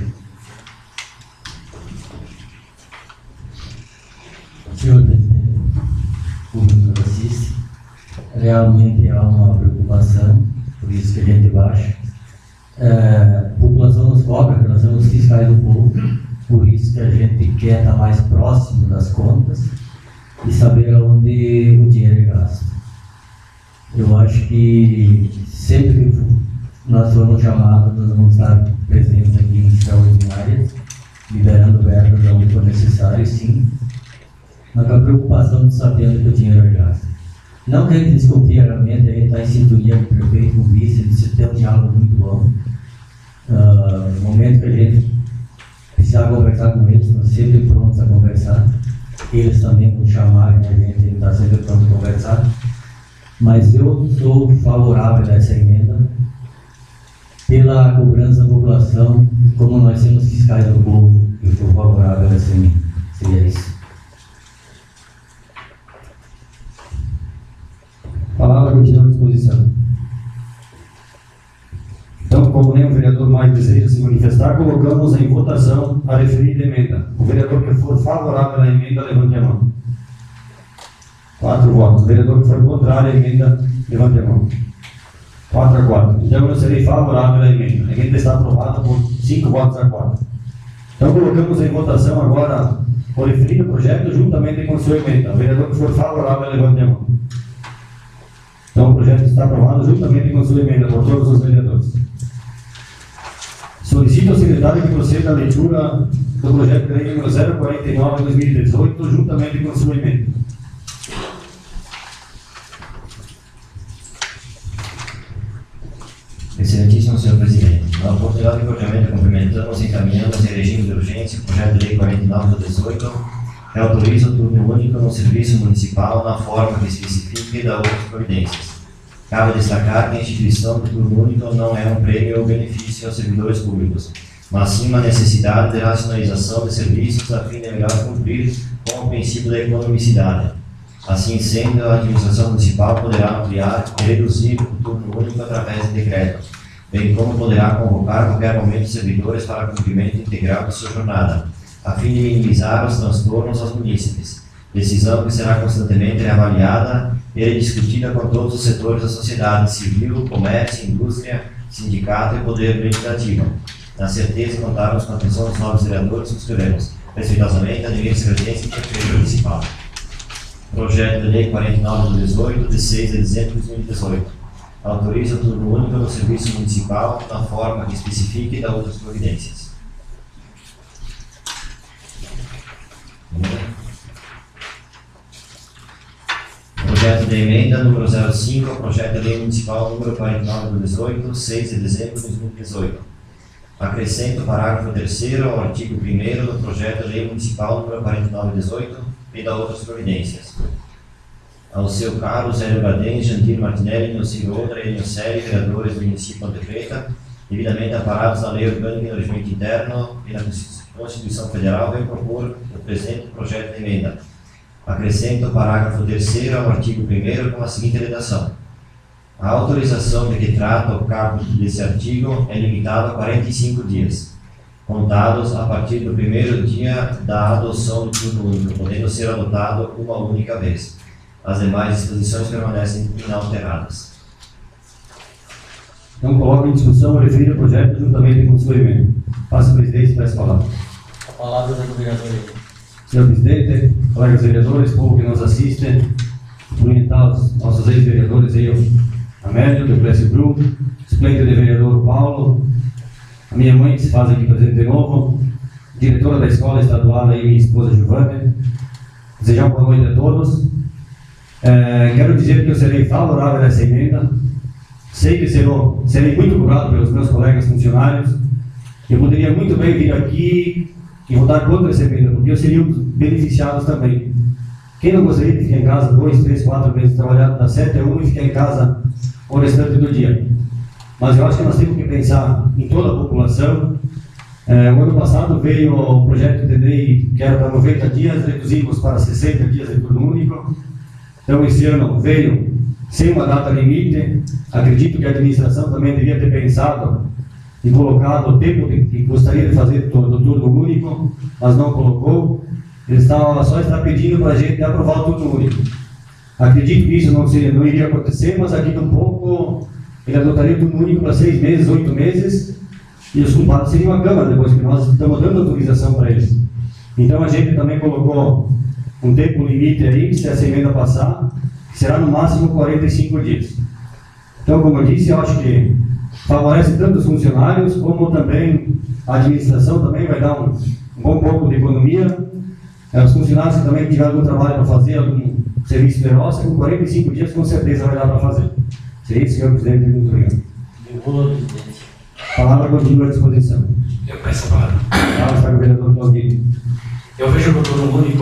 Speaker 2: Senhor presidente, público que nos assiste, realmente há uma preocupação, por isso que a gente baixa. A população nos cobra, que nós somos fiscais do povo, por isso que a gente quer estar mais próximo das contas e saber onde o dinheiro é gasto. Eu acho que sempre que nós formos chamados, nós vamos estar presentes aqui em extraordinárias, liberando verbas onde for necessário, sim, mas com a preocupação de saber onde o dinheiro é gasto. Não que a gente desconfie realmente, a gente está em sintonia com o prefeito, com o vice, de ter um diálogo muito bom. No momento que a gente precisar conversar com eles, estão sempre prontos a conversar. Eles também vão chamar a gente está sempre pronto a conversar. Mas eu sou favorável a essa emenda pela cobrança da população, como nós somos fiscais do povo, eu sou favorável a essa emenda. Seria isso.
Speaker 1: A palavra continua à disposição. Então, como nenhum vereador mais deseja se manifestar, colocamos em votação a referida emenda. O vereador que for favorável à emenda, levante a mão. 4 votos. O vereador que for contrário à emenda, levante a mão. 4-4. Então, eu serei favorável à emenda. A emenda está aprovada por 5 votos a 4. Então, colocamos em votação agora o referido projeto juntamente com sua emenda. O vereador que for favorável, levante a mão. Então, o projeto está aprovado juntamente com sua emenda por todos os vereadores. Solicito ao secretário que proceda à leitura do projeto de lei número 049/2018, juntamente com sua emenda.
Speaker 3: Excelentíssimo senhor presidente, na oportunidade do projeto cumprimentamos e encaminhamos em regime de urgência o projeto de lei 49/2018, que autoriza o turno único no serviço municipal na forma que especifica e dá outras providências. Cabe destacar que a instituição do turno único não é um prêmio ou benefício aos servidores públicos, mas sim uma necessidade de racionalização de serviços a fim de melhor cumprir com o princípio da economicidade. Assim sendo, a administração municipal poderá ampliar e reduzir o turno único através de decreto, bem como poderá convocar a qualquer momento servidores para cumprimento integral de sua jornada, a fim de minimizar os transtornos aos munícipes. Decisão que será constantemente reavaliada e discutida com todos os setores da sociedade civil, comércio, indústria, sindicato e poder legislativo. Na certeza de contarmos com a atenção dos novos vereadores, suscrevemos. Respeitosamente, admiro-se presidência e prefeito municipal. Projeto de lei 49/2018, de 6 de dezembro de 2018. Autoriza o turno único no serviço municipal na forma que especifique e dá outras providências. Projeto de emenda número 05 ao projeto de lei municipal número 49/2018, 6 de dezembro de 2018. Acrescenta o parágrafo 3º ao artigo 1º do projeto de lei municipal número 49/2018 e dá outras providências. Ao seu caro Zélio Baden, Jandir Martinelli, Nilcílio Outra e Nilcério, vereadores do município de Ponte Preta, devidamente amparados na lei orgânica e no regimento interno e na Constituição Federal, vem propor o presente projeto de emenda. Acrescenta o parágrafo 3º ao artigo 1º com a seguinte redação: a autorização de que trata o caput desse artigo é limitada a 45 dias, contados a partir do primeiro dia da adoção do turno único, podendo ser adotado uma única vez. As demais disposições permanecem inalteradas.
Speaker 1: Então, coloco em discussão o referido projeto juntamente com sua emenda. Passo o presidente e peço a palavra.
Speaker 2: A palavra é do vereador.
Speaker 1: Senhor presidente, colegas vereadores, povo que nos assiste, cumprimentar os nossos ex-vereadores aí, o Amélio, do Clécio Bru, suplente de vereador Paulo, a minha mãe que se faz aqui presente de novo, diretora da escola estadual aí, minha esposa Giovanni. Desejar boa noite a todos. Quero dizer que eu serei favorável a essa emenda. Sei que serei muito cobrado pelos meus colegas funcionários. Eu poderia muito bem vir aqui e votar contra essa emenda, porque eu seria um dos beneficiados também. Quem não gostaria de ficar em casa 2, 3, 4 meses, trabalhar das 7 a 1 e ficar em casa o restante do dia? Mas eu acho que nós temos que pensar em toda a população. O ano passado veio o projeto de lei que era para 90 dias, reduzimos para 60 dias de turno único. Então, esse ano veio sem uma data limite. Acredito que a administração também devia ter pensado e colocado o tempo que gostaria de fazer do turno único, mas não colocou. Ele só está pedindo para a gente aprovar o turno único. Acredito que isso não iria acontecer, mas aqui um pouco ele adotaria o turno único para 6 meses, 8 meses, e os culpados seriam a Câmara, depois que nós estamos dando autorização para eles. Então a gente também colocou um tempo limite aí, se essa emenda passar, que será no máximo 45 dias. Então, como eu disse, eu acho que favorece tanto os funcionários, como também a administração também vai dar um bom pouco de economia. Os funcionários que também tiveram algum trabalho para fazer, algum serviço de roça, com 45 dias com certeza vai dar para fazer. Seria isso, senhor presidente, muito obrigado. A palavra continua à disposição.
Speaker 6: Eu peço a palavra.
Speaker 1: Palavra está com o vereador Claudinho.
Speaker 6: Eu vejo que o turno único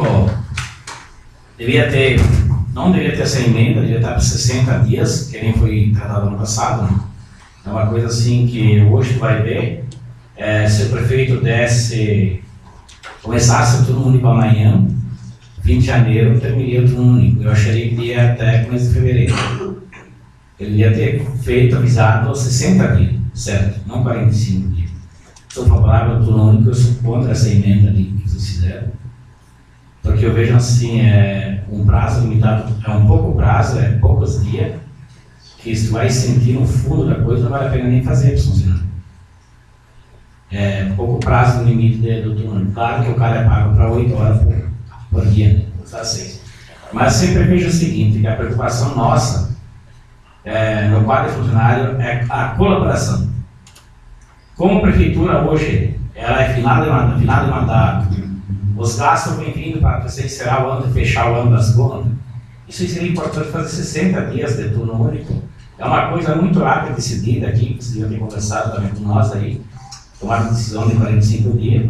Speaker 6: não deveria ter essa emenda, deveria estar para 60 dias, que nem foi tratado no passado. Né? É uma coisa assim que hoje vai ver, se o prefeito começasse o turno único amanhã, 20 de janeiro, terminaria o turno único. Eu acharia que ia até começo de fevereiro. Ele ia ter avisado 60 dias, certo? Não 45 dias. Sou favorável ao turno único, eu sou contra essa emenda ali que vocês fizeram. Porque eu vejo assim, um prazo limitado, é um pouco prazo, é poucos dias, que se tu vai sentir no fundo da coisa, não vale a pena nem fazer para funcionar. É pouco prazo no limite do turno. Claro que o cara é pago para 8 horas por dia, né? Custa 6. Mas sempre vejo o seguinte, que a preocupação nossa, no quadro de funcionário, é a colaboração. Como a prefeitura hoje, ela é final de mandato, os gastos vêm vindo para você encerrar o ano, fechar o ano das contas. Isso seria importante fazer 60 dias de turno único. É uma coisa muito rápida, decidida aqui, que vocês deviam ter conversado também com nós aí, tomaram decisão de 45 dias.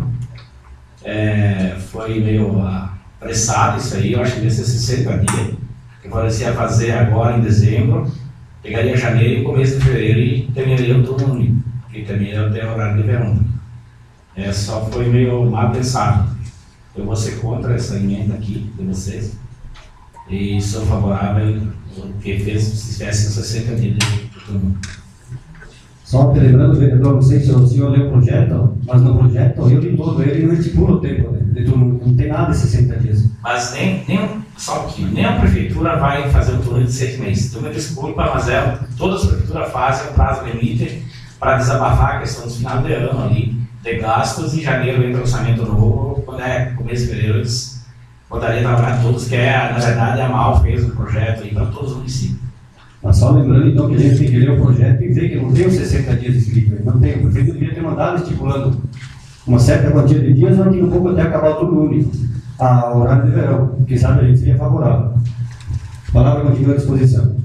Speaker 6: Foi meio apressado isso aí, eu acho que devia ser 60 dias. Que parecia fazer agora em dezembro, pegaria janeiro e começo de fevereiro e terminaria o turno único, que terminaria até o horário de verão. Só foi meio mal pensado. Eu vou ser contra essa emenda aqui de vocês e sou favorável que se fizesse 60 dias de turno.
Speaker 1: Só lembrando, vereador, não sei se o senhor leu o projeto, mas no projeto eu li todo ele não estipula o tempo de turno, não tem nada de 60 dias.
Speaker 6: Mas nem a prefeitura vai fazer um turno de 6 meses. Então, me desculpa, mas todas as prefeituras fazem um prazo limite para desabafar a questão do final de ano ali, de gastos, e em janeiro entra o orçamento novo, quando começo de fevereiro eles poderiam trabalhar todos, que na verdade a MAL fez o projeto para todos os municípios.
Speaker 1: Mas só lembrando então que a gente tem que ler o projeto e ver que não tem os 60 dias escritos, não tem. O prefeito devia ter mandado estipulando uma certa quantia de dias, mas que um pouco até acabar o turno único, a horário de verão, quem sabe a gente seria favorável. A palavra continua à disposição.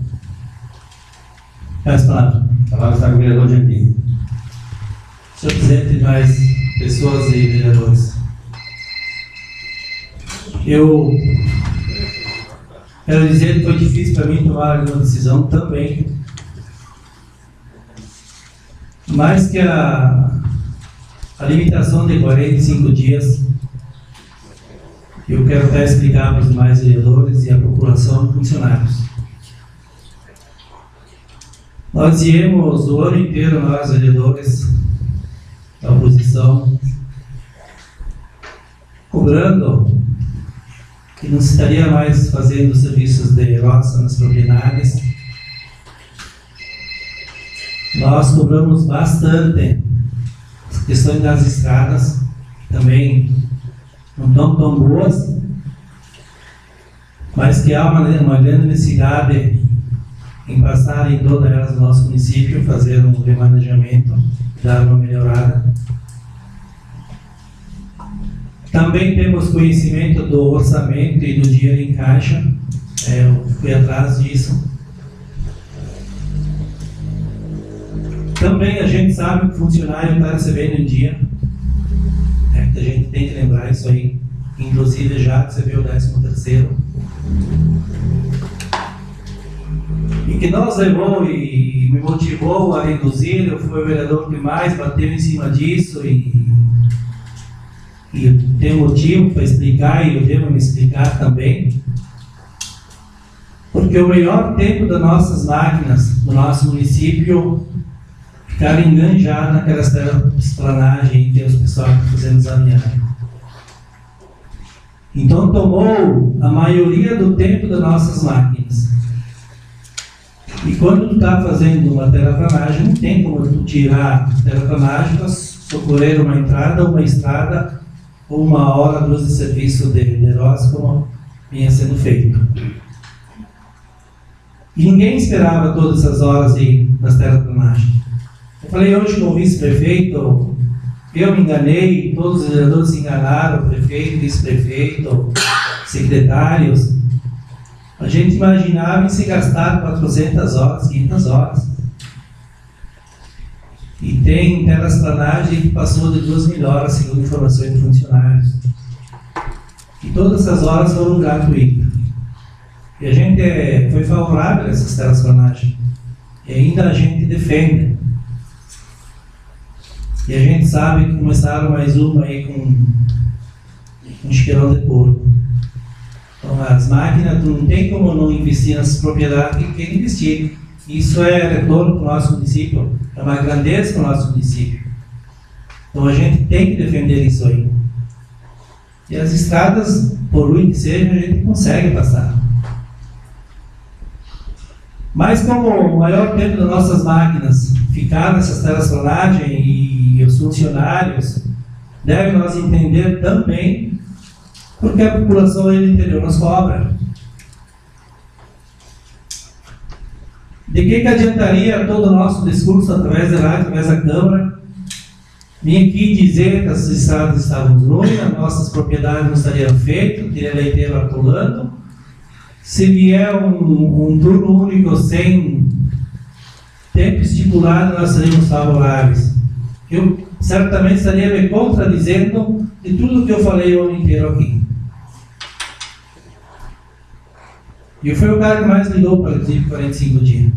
Speaker 5: Peço palavra.
Speaker 1: A palavra está com o vereador Gentil.
Speaker 5: Senhor presidente, mais pessoas e vereadores. Eu quero dizer que foi difícil para mim tomar uma decisão também. Mais que a limitação de 45 dias, eu quero até explicar para os demais vereadores e a população de funcionários. Nós viemos o ano inteiro, nós vereadores da oposição, cobrando que não se estaria mais fazendo serviços de roça nas propriedades. Nós cobramos bastante as questões das estradas, que também não estão tão boas, mas que há uma grande necessidade em passar em todas elas no nosso município, fazer um remanejamento, dar uma melhorada. Também temos conhecimento do orçamento e do dinheiro em caixa, eu fui atrás disso. Também a gente sabe que o funcionário está recebendo em dia, que a gente tem que lembrar isso aí, inclusive já recebeu o 13º. E que nos levou e me motivou a reduzir, eu fui o vereador que mais bateu em cima disso e tem motivo para explicar e eu devo me explicar também. Porque o melhor tempo das nossas máquinas no nosso município ficaram enganjadas naquelas terraplanagens e tem os pessoal fazendo zaneagem. Então tomou a maioria do tempo das nossas máquinas. E quando tu está fazendo uma terraplanagem, não tem como tu tirar a terraplanagem para socorrer uma entrada, uma estrada, ou 1 hora, 2 de serviço de eros, como vinha sendo feito. E ninguém esperava todas essas horas das terraplanagens. Eu falei hoje com o vice-prefeito, eu me enganei, todos os vereadores se enganaram, o prefeito, vice-prefeito, secretários. A gente imaginava em se gastar 400 horas, 500 horas. E tem terraplanagem que passou de 2.000 horas, segundo informações de funcionários. E todas essas horas foram gratuitas. E a gente foi favorável a essas terraplanagens. E ainda a gente defende. E a gente sabe que começaram mais uma aí com um chiqueirão de porco. Então as máquinas, não tem como não investir nessas propriedades que quer investir. Isso é retorno para o nosso município, é uma grandeza para o nosso município. Então a gente tem que defender isso aí. E as estradas, por ruim que seja, a gente consegue passar. Mas como o maior tempo das nossas máquinas ficar nessas terraplanagens e os funcionários devem nós entender também porque a população aí do interior nos cobra. De que adiantaria todo o nosso discurso através da rádio, através da Câmara, vir aqui dizer que as estradas estavam ruins, as nossas propriedades não estariam feitas, teria leiteiro atolando, se vier um turno único sem tempo estipulado, nós seríamos favoráveis. Eu certamente estaria me contradizendo de tudo que eu falei o ano inteiro aqui. E eu fui o cara que mais ligou para o 45 dias.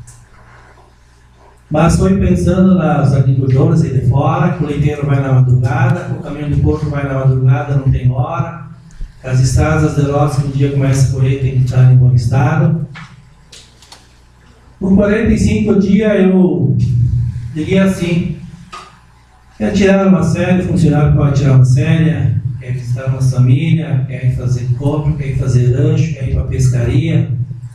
Speaker 5: Mas foi pensando nas agricultoras aí de fora, que o leiteiro vai na madrugada, o caminhão de porco vai na madrugada, não tem hora. As estradas de roça, um dia começa a colher, tem que estar em bom estado. Por 45 dias eu diria assim: quer tirar uma série, o funcionário pode tirar uma série, quer visitar uma família, quer ir fazer compra, quer ir fazer rancho, quer ir para a pescaria.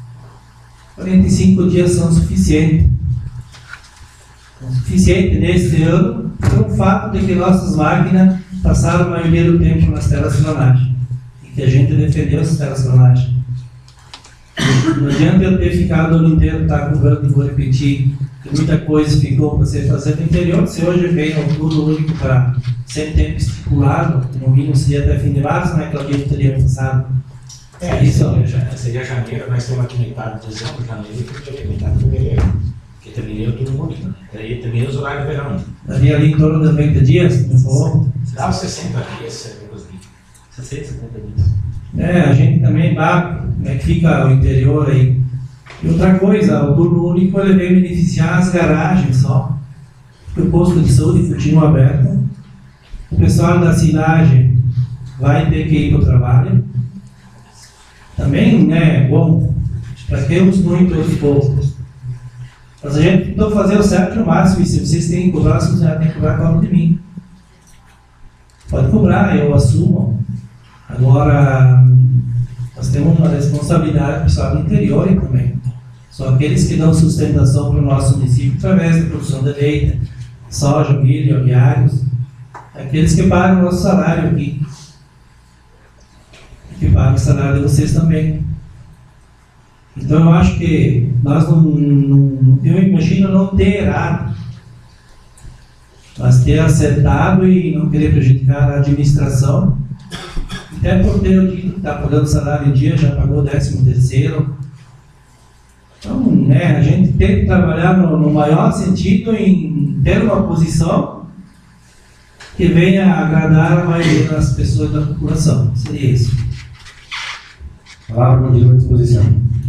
Speaker 5: 45 dias são suficientes. São suficientes nesse ano, pelo fato de que nossas máquinas passaram a maioria do tempo nas terraplanagens. Que a gente defendeu essas terraplanagens. Não adianta eu ter ficado o ano inteiro, tá cobrando, vou repetir, que muita coisa ficou para ser feita no interior. Se hoje veio um turno único para sem tempo estipulado, no mínimo seria até fim de março, né? Aquela dia teria passado.
Speaker 6: Isso seria janeiro, nós temos aqui metade de dezembro, janeiro, e metade de fevereiro. Porque terminei o turno único, né? Daí terminei os horários de verão.
Speaker 5: Daria ali em torno de 90 dias, não falou?
Speaker 6: Dá 60 dias,
Speaker 8: 60, 70 dias.
Speaker 5: A gente também vai, como é que fica o interior aí. E outra coisa, o turno único ele veio beneficiar as garagens só. Porque o posto de saúde continua aberto. O pessoal da silagem vai ter que ir para o trabalho. Também, né, bom, temos muito poucos. Mas a gente tentou fazer o certo no máximo, e se vocês têm que cobrar, se vocês têm que cobrar, cobra de mim. Pode cobrar, eu assumo. Agora, nós temos uma responsabilidade pessoal do interior também. São aqueles que dão sustentação para o nosso município através da produção de leite, soja, milho, aviários. Aqueles que pagam o nosso salário aqui. Que pagam o salário de vocês também. Então eu acho que nós eu imagino não ter errado, mas ter acertado e não querer prejudicar a administração. Até por ter o dito que está pagando salário em dia, já pagou 13º. Então, né, a gente tem que trabalhar no maior sentido em ter uma posição que venha agradar a maioria das pessoas da população. Seria isso.
Speaker 1: Palavra continua à disposição.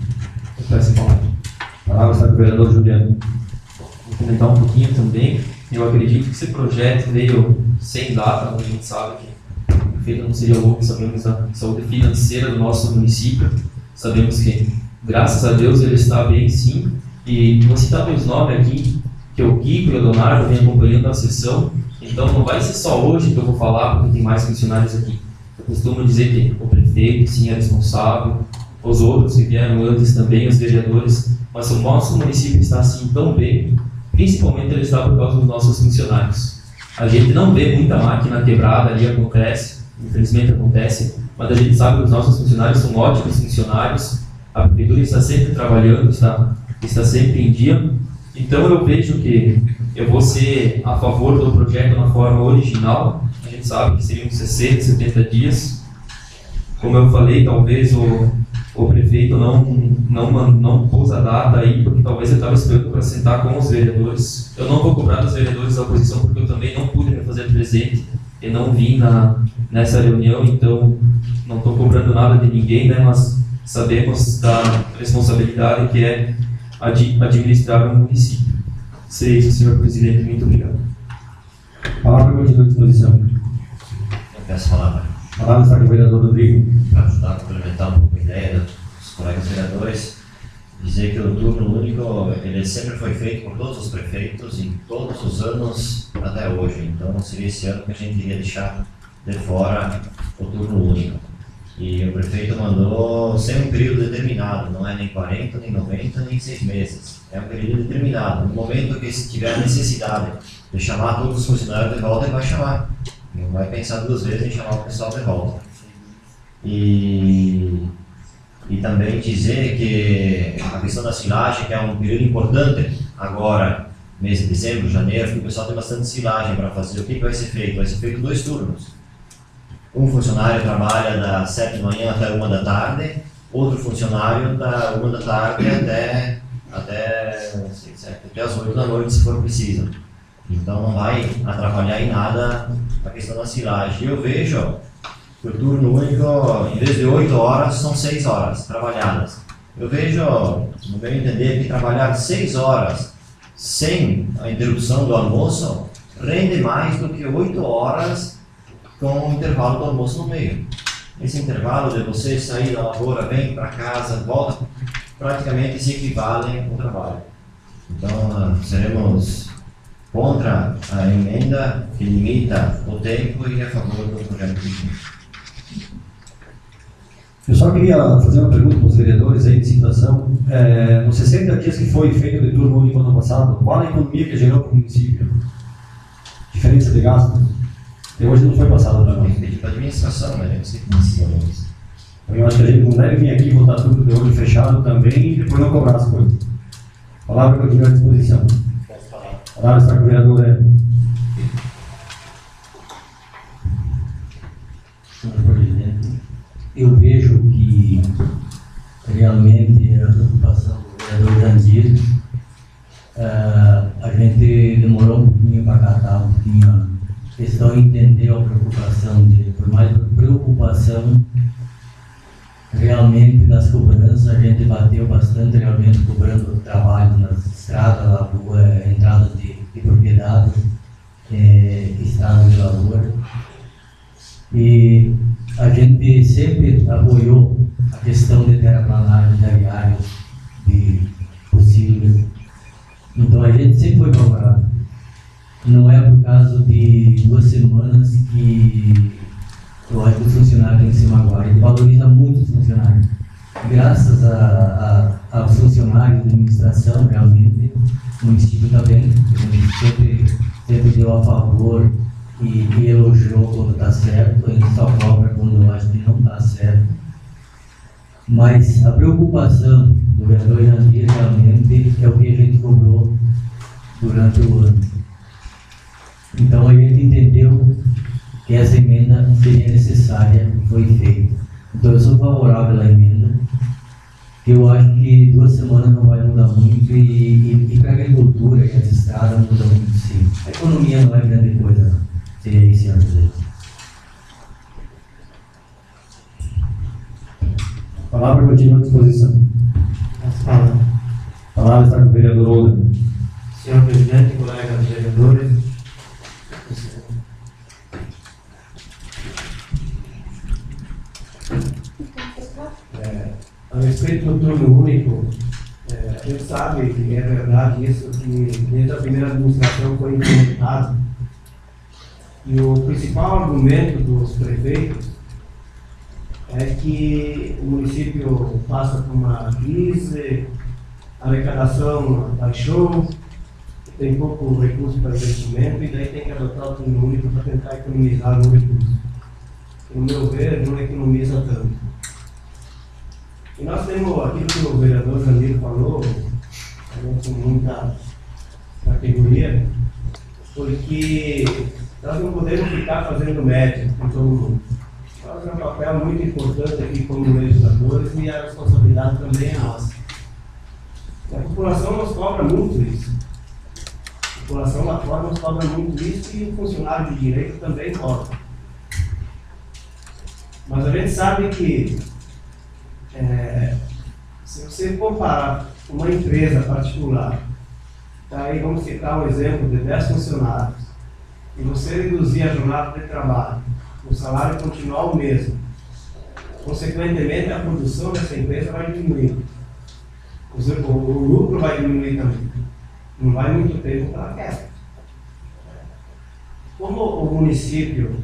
Speaker 1: Palavra está com o vereador Juliano.
Speaker 8: Vou comentar um pouquinho também. Eu acredito que esse projeto veio sem data, como a gente sabe que o feito não seria louco, sabemos da saúde financeira do nosso município, sabemos que graças a Deus ele está bem sim, e vou citar os nomes aqui, que o Kiko e o Leonardo vêm acompanhando a sessão, então não vai ser só hoje que eu vou falar, porque tem mais funcionários aqui. Eu costumo dizer que o prefeito sim é responsável, os outros que vieram antes também, os vereadores, mas o nosso município está assim tão bem, principalmente ele está por causa dos nossos funcionários. A gente não vê muita máquina quebrada ali, acontece, infelizmente acontece, mas a gente sabe que os nossos funcionários são ótimos funcionários, a prefeitura está sempre trabalhando, está sempre em dia, então eu vejo que eu vou ser a favor do projeto na forma original. A gente sabe que seriam 60, 70 dias, como eu falei, talvez o prefeito não pôs a data aí, porque talvez ele estava esperando para sentar com os vereadores. Eu não vou cobrar dos vereadores da oposição, porque eu também não pude me fazer presente e não vim nessa reunião, então não estou cobrando nada de ninguém, né, mas sabemos da responsabilidade que é administrar um município. Seria isso, senhor presidente. Muito obrigado.
Speaker 1: A palavra continua à disposição.
Speaker 3: Eu peço a palavra.
Speaker 1: A palavra está com o vereador Rodrigo.
Speaker 3: Para ajudar a complementar um pouco a ideia dos colegas vereadores, dizer que o turno único ele sempre foi feito por todos os prefeitos em todos os anos até hoje. Então não seria esse ano que a gente iria deixar de fora o turno único. E o prefeito mandou sem um período determinado, não é nem 40, nem 90, nem 6 meses. É um período determinado. No momento que se tiver a necessidade de chamar todos os funcionários de volta, ele vai chamar. Não vai pensar 2 vezes em chamar o pessoal de volta. E também dizer que a questão da silagem, que é um período importante agora, mês de dezembro, janeiro, que o pessoal tem bastante silagem para fazer. O que vai ser feito? Vai ser feito 2 turnos. Um funcionário trabalha das 7 da manhã até 1 da tarde, outro funcionário da 1 da tarde até as 8 da noite, se for preciso. Então não vai atrapalhar em nada a questão da silagem. E eu vejo que o turno único, em vez de 8 horas, são 6 horas trabalhadas. Eu vejo, no meu entender, que trabalhar 6 horas sem a interrupção do almoço rende mais do que 8 horas com o intervalo do almoço no meio. Esse intervalo de você sair da lavoura, vem para casa, volta, praticamente se equivale ao trabalho. Então, seremos contra a emenda que limita o tempo e a favor do projeto de lei.
Speaker 1: Eu só queria fazer uma pergunta para os vereadores aí de situação. Nos 60 dias que foi feito de turno único ano passado, qual a economia que gerou para o município? Diferença de gasto? Até hoje não foi passado para nós.
Speaker 3: Tem que pedir para a administração, né? Não sei como se
Speaker 1: Eu acho que a gente não deve vir aqui e votar tudo de olho fechado também e depois não cobrar as coisas. A palavra continua à disposição. A palavra está com o vereador
Speaker 2: Senhor presidente, eu vejo que realmente a preocupação do vereador Dandir, a gente demorou um pouquinho para catar um pouquinho a questão, entender a preocupação dele, por mais preocupação realmente das cobranças, a gente bateu bastante realmente cobrando trabalho nas estradas, lavoura, entradas de propriedades, estradas de lavoura. E a gente sempre apoiou a questão de terraplanagem de aviários possíveis. Então a gente sempre foi favorável. Não é por causa de 2 semanas que eu acho que o funcionário tem que se magoar. Ele valoriza muito os funcionários. Graças aos funcionários de administração, realmente, o município está bem. A gente sempre deu a favor e elogiou quando está certo. A gente só cobra quando eu acho que não está certo. Mas a preocupação do vereador Jandir realmente é o que a gente cobrou durante o ano. Então a gente entendeu que essa emenda seria necessária e foi feita. Então eu sou favorável à emenda, que eu acho que 2 semanas não vai mudar muito e para a agricultura e as estradas muda muito sim. A economia não é grande coisa, não. Seria isso, senhor presidente.
Speaker 1: A palavra continua à disposição. A palavra está com o vereador Olga.
Speaker 7: Senhor presidente, colegas vereadores, a respeito respeito ao turno único, a gente sabe que é verdade isso, que desde a primeira administração foi implementado. E o principal argumento dos prefeitos é que o município passa por uma crise, a arrecadação baixou, tem pouco recurso para investimento e daí tem que adotar o turno único para tentar economizar no recurso. No meu ver, não economiza tanto. E nós temos aquilo que o vereador Jandir falou, com muita categoria, porque nós não podemos ficar fazendo média com todo mundo. Nós temos um papel muito importante aqui como legisladores e a responsabilidade também é nossa. A população nos cobra muito isso. A população lá fora nos cobra muito isso e o funcionário de direito também cobra. Mas a gente sabe que se você comparar uma empresa particular, aí vamos citar um exemplo de 10 funcionários, e você reduzir a jornada de trabalho, o salário continuar o mesmo, consequentemente a produção dessa empresa vai diminuir. O lucro vai diminuir também. Não vai muito tempo para a queda. Como o município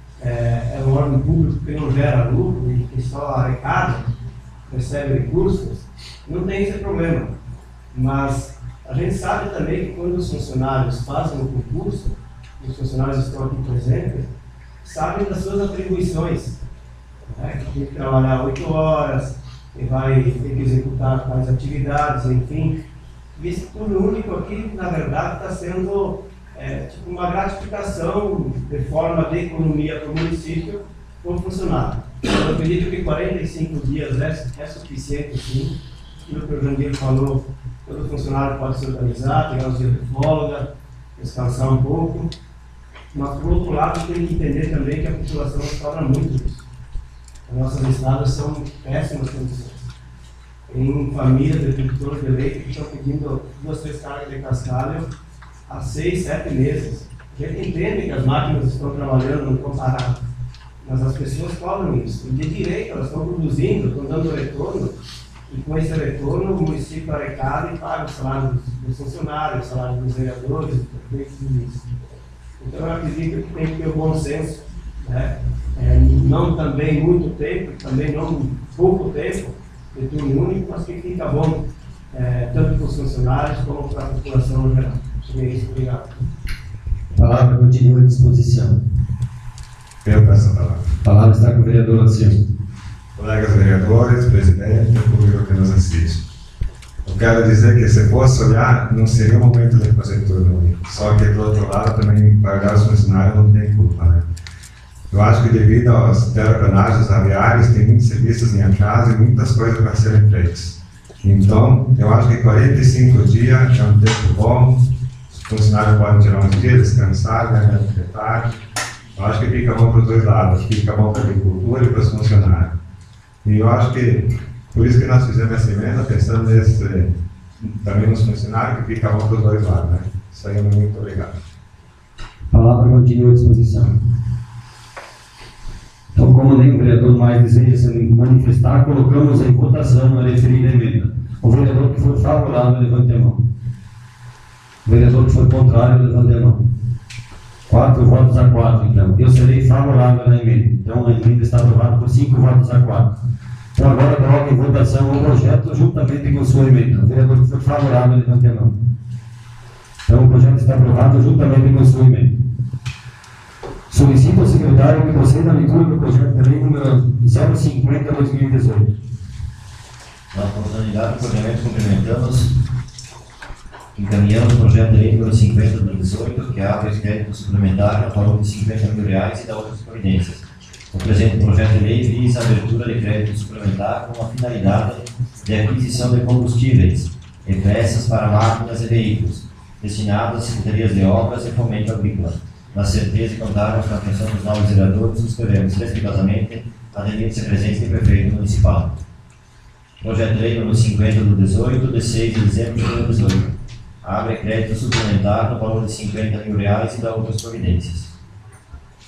Speaker 7: é um órgão público que não gera lucro e que só arrecada, recebe recursos, não tem esse problema. Mas a gente sabe também que quando os funcionários fazem o concurso, os funcionários estão aqui presentes, sabem das suas atribuições. Que tem que trabalhar 8 horas, que vai ter que executar tais atividades, enfim. E esse turno único aqui, na verdade, está sendo tipo uma gratificação de forma de economia para o município com o funcionário. Eu acredito que 45 dias é suficiente, sim. Aquilo que o Jandir falou, todo funcionário pode se organizar, pegar os dias de folga, descansar um pouco. Mas, por outro lado, tem que entender também que a população nos cobra muito isso. As nossas estradas são péssimas condições. Tem famílias de produtores de leite que estão pedindo 2, 3 cargas de cascalho há 6, 7 meses. A gente entende que as máquinas estão trabalhando, não estão paradas, mas as pessoas cobram isso. E de direito, elas estão produzindo, estão dando retorno, e com esse retorno o município arrecada e paga o salário dos funcionários, o salário dos vereadores, dos prefeitos e tudo isso. Então eu acredito que tem que ter o bom senso, né? Não também muito tempo, também não pouco tempo de turno único, mas que fica bom tanto para os funcionários como para a população no geral. É isso, obrigado.
Speaker 1: A palavra continua à disposição.
Speaker 9: Eu peço a palavra.
Speaker 1: A palavra está com o vereador Silva.
Speaker 9: Colegas vereadores, presidente, público que nos assiste. Eu quero dizer que, se fosse olhar, não seria o momento de fazer turno único. Só que, do outro lado, também pagar os funcionários não tem culpa, né? Eu acho que, devido aos terraplanágios aviários, tem muitos serviços em atraso e muitas coisas para serem feitas. Então, eu acho que 45 dias é um tempo bom. Os funcionários podem tirar uns dias, descansar, ganhar secretário. Eu acho que fica bom para os dois lados. Fica bom para a agricultura e para os funcionários. E eu acho que, por isso que nós fizemos essa emenda, pensando também nos funcionários, que fica bom para os dois lados, né? Isso aí, muito obrigado.
Speaker 1: A palavra continua à disposição. Então, como nenhum vereador mais deseja se manifestar, colocamos em votação a referida emenda. O vereador que for favorável, levante a mão. O vereador que for contrário, levante a mão. 4 votos a 4, então. Eu serei favorável à emenda. Então, a emenda está aprovada por 5 votos a 4. Então, agora coloque em votação o projeto juntamente com sua emenda. O vereador que for favorável, levante a mão. Então, o projeto está aprovado juntamente com sua emenda. Solicito ao secretário que proceda à leitura do projeto de lei número 050/2018.
Speaker 3: Na oportunidade do programa, cumprimentamos. Encaminhamos o projeto de lei número 50/2018, que abre crédito suplementar no valor de R$50 mil e da outras providências. O presente projeto de lei visa a abertura de crédito suplementar com a finalidade de aquisição de combustíveis e peças para máquinas e veículos, destinados às secretarias de obras e fomento agrícola. Na certeza de contarmos com a atenção dos novos vereadores, subscrevemos respeitosamente a denúncia presente do prefeito municipal. Projeto de lei número 50/2018, de 6 de dezembro de 2018. Abre crédito suplementar no valor de R$50 mil e da outras providências.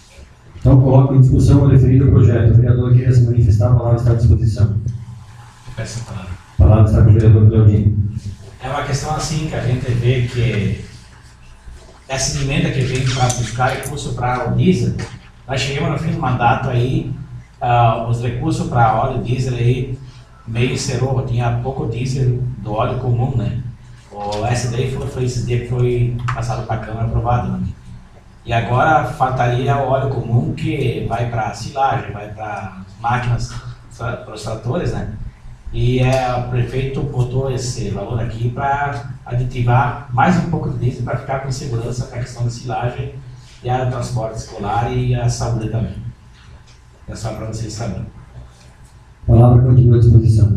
Speaker 1: Então, coloco em discussão o referido projeto. O vereador queira se manifestar, a palavra está à disposição.
Speaker 6: Peço a palavra.
Speaker 1: A palavra está com o vereador Claudinho.
Speaker 6: É uma questão assim que a gente vê que essa emenda que vem para buscar recurso para o diesel, nós chegamos no fim do mandato aí, os recursos para óleo diesel aí meio encerrou, tinha pouco diesel do óleo comum, né? Essa daí foi esse dia que foi passado para a Câmara aprovado, né? E agora faltaria o óleo comum que vai para silagem, vai para máquinas, para os tratores, né? E o prefeito botou esse valor aqui para aditivar mais um pouco de diesel para ficar com segurança para a questão da silagem e o transporte escolar e a saúde também. É só para vocês saberem.
Speaker 1: A palavra continua à disposição.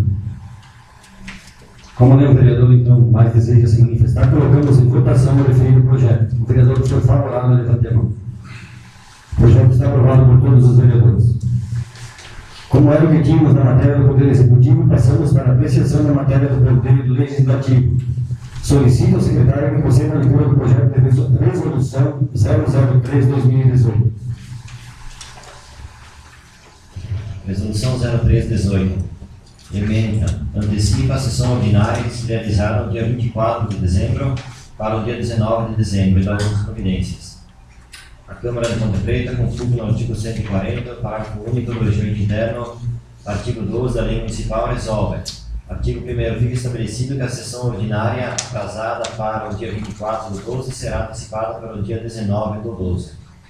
Speaker 1: Como nenhum vereador, então, mais deseja se manifestar, colocamos em votação o referido projeto. O vereador que for favorável, levante a mão. O projeto está aprovado por todos os vereadores. Como era o que tínhamos na matéria do Poder Executivo, passamos para a apreciação da matéria do Poder Legislativo. Solicito ao secretário que conceda a leitura do projeto de resolução 003/2018.
Speaker 3: Resolução 03/18. Emenda. Antecipa a sessão ordinária que se realizará no dia 24 de dezembro para o dia 19 de dezembro e da outras providências. A Câmara de Ponte Preta, com fulcro no artigo 140, parágrafo único do regimento interno, artigo 12 da Lei Municipal, resolve. Artigo 1º. Fica estabelecido que a sessão ordinária atrasada para o dia 24 do 12 será antecipada para o dia 19 do 12.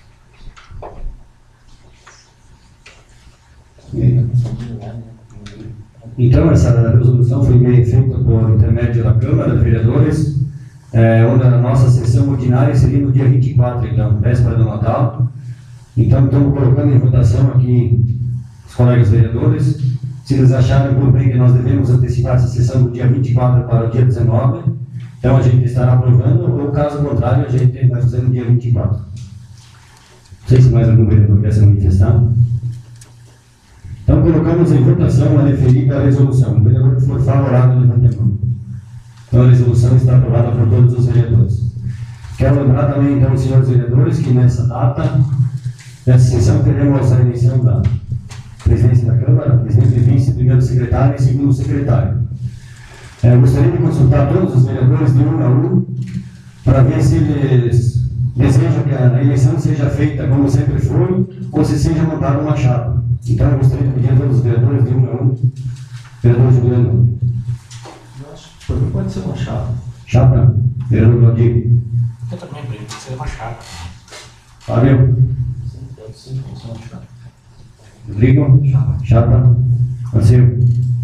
Speaker 1: Então, essa resolução foi feita por intermédio da Câmara de Vereadores, onde a nossa sessão ordinária seria no dia 24, então, véspera do Natal. Então, estamos colocando em votação aqui os colegas vereadores. Se eles acharem por bem que nós devemos antecipar essa sessão do dia 24 para o dia 19, então a gente estará aprovando, ou caso contrário, a gente vai fazer no dia 24. Não sei se mais algum vereador quer se manifestar. Então, colocamos em votação a referida resolução. O vereador que for favorável, levante a mão. Então, a resolução está aprovada por todos os vereadores. Quero lembrar também, então, senhores vereadores, que nessa data, nessa sessão, teremos a eleição da presidência da Câmara, presidente e vice, primeiro secretário e segundo secretário. Gostaria de consultar todos os vereadores de um a um, para ver se eles desejam que a eleição seja feita como sempre foi, ou se seja montada uma chapa. Então, eu gostaria de pedir a todos os vereadores de um a um. Vereador Juliano.
Speaker 2: Pode ser uma chapa.
Speaker 1: Chapa? Vereador Claudinho.
Speaker 6: Eu também brinco, pode ser uma chapa.
Speaker 1: Fábio.
Speaker 2: Sim, pode ser uma chapa.
Speaker 1: Rodrigo. Chapa. Marcelo.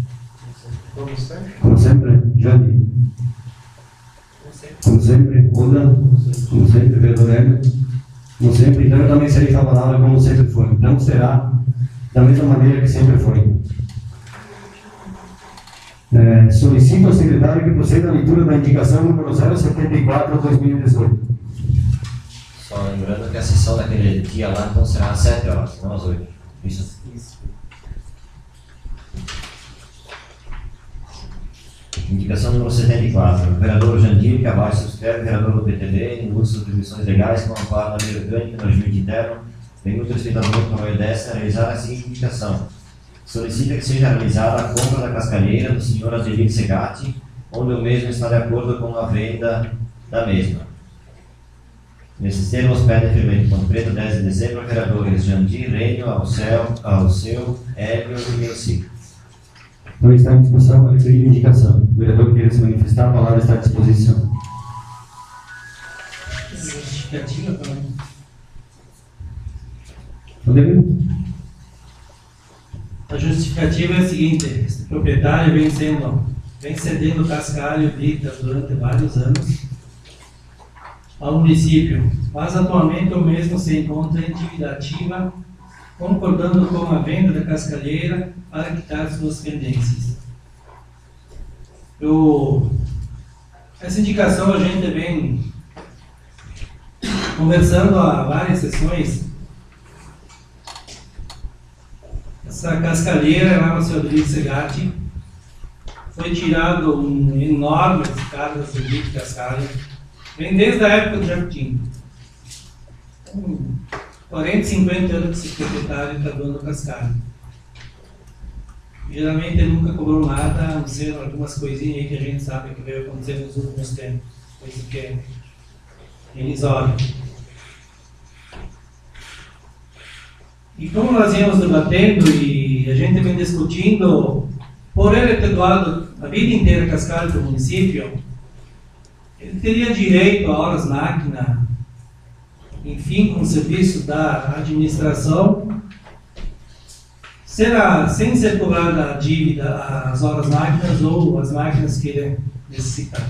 Speaker 1: Como sempre. Jane. Como sempre. Oda. Como sempre. Vereador Hélio. Como sempre. Então, eu também serei favorável como sempre foi. Então, será da mesma maneira que sempre foi. Solicito ao secretário que proceda à leitura da indicação número 074/2018.
Speaker 3: Só lembrando que a sessão daquele dia lá então será às 7 horas, não às 8. Isso. Indicação número 74. O vereador Jandir, que abaixo subscreve, vereador do PTB, no uso de atribuições legais com amparo na lei orgânica no regimento interno, permite ao respeitador por meio desta realizar a seguinte indicação. Solicita que seja realizada a compra da cascalheira do senhor Adelino Segatti, onde o mesmo está de acordo com a venda da mesma. Nesses termos, pede firmemente Ponte Preta, 10 de dezembro, vereadores Jandir, Rênio, Alceu, Hélio e Melci.
Speaker 1: Então está em discussão a referida indicação. O vereador queira se manifestar, a palavra está à disposição.
Speaker 5: Justificativa também.
Speaker 1: Podemos?
Speaker 5: A justificativa é a seguinte: este proprietário vem cedendo cascalho brita durante vários anos ao município, mas atualmente o mesmo se encontra em dívida ativa, concordando com a venda da cascalheira para quitar suas pendências. Essa indicação a gente vem conversando há várias sessões. Essa cascalheira lá no seu Adelino Segatti foi tirado um enorme escada de cascalho. Vem desde a época do Jacutinho. 40, 50 anos que esse proprietário está dando cascalho. Geralmente ele nunca cobrou nada, a não ser algumas coisinhas aí que a gente sabe que veio acontecer nos últimos tempos. Coisa que é irrisório. E como nós íamos debatendo e a gente vem discutindo, por ele ter doado a vida inteira Cascalho para o município, ele teria direito a horas máquina, enfim, com o serviço da administração, sem ser cobrada a dívida, as horas máquinas ou as máquinas que ele necessitar.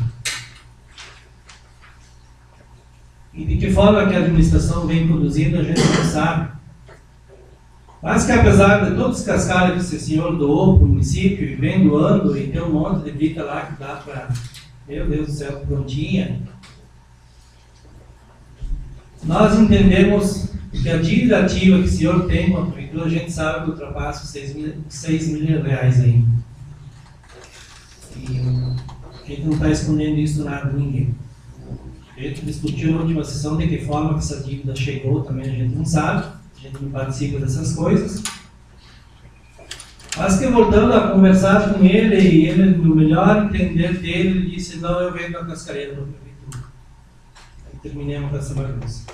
Speaker 5: E de que forma que a administração vem produzindo, a gente não sabe. Mas que apesar de todos os cascalhos que esse senhor doou para o município e vem doando, e tem um monte de brita lá que dá para, meu Deus do céu, prontinha, nós entendemos que a dívida ativa que o senhor tem com a prefeitura, a gente sabe que ultrapassa os 6 mil reais ainda. E a gente não está escondendo isso nada de ninguém. A gente discutiu na última sessão de que forma que essa dívida chegou, também a gente não sabe, a gente não participa dessas coisas. Mas que voltando a conversar com ele, e ele, no melhor entender dele, ele disse: não, eu venho da cascareira da prefeitura. Aí terminamos com essa bagunça.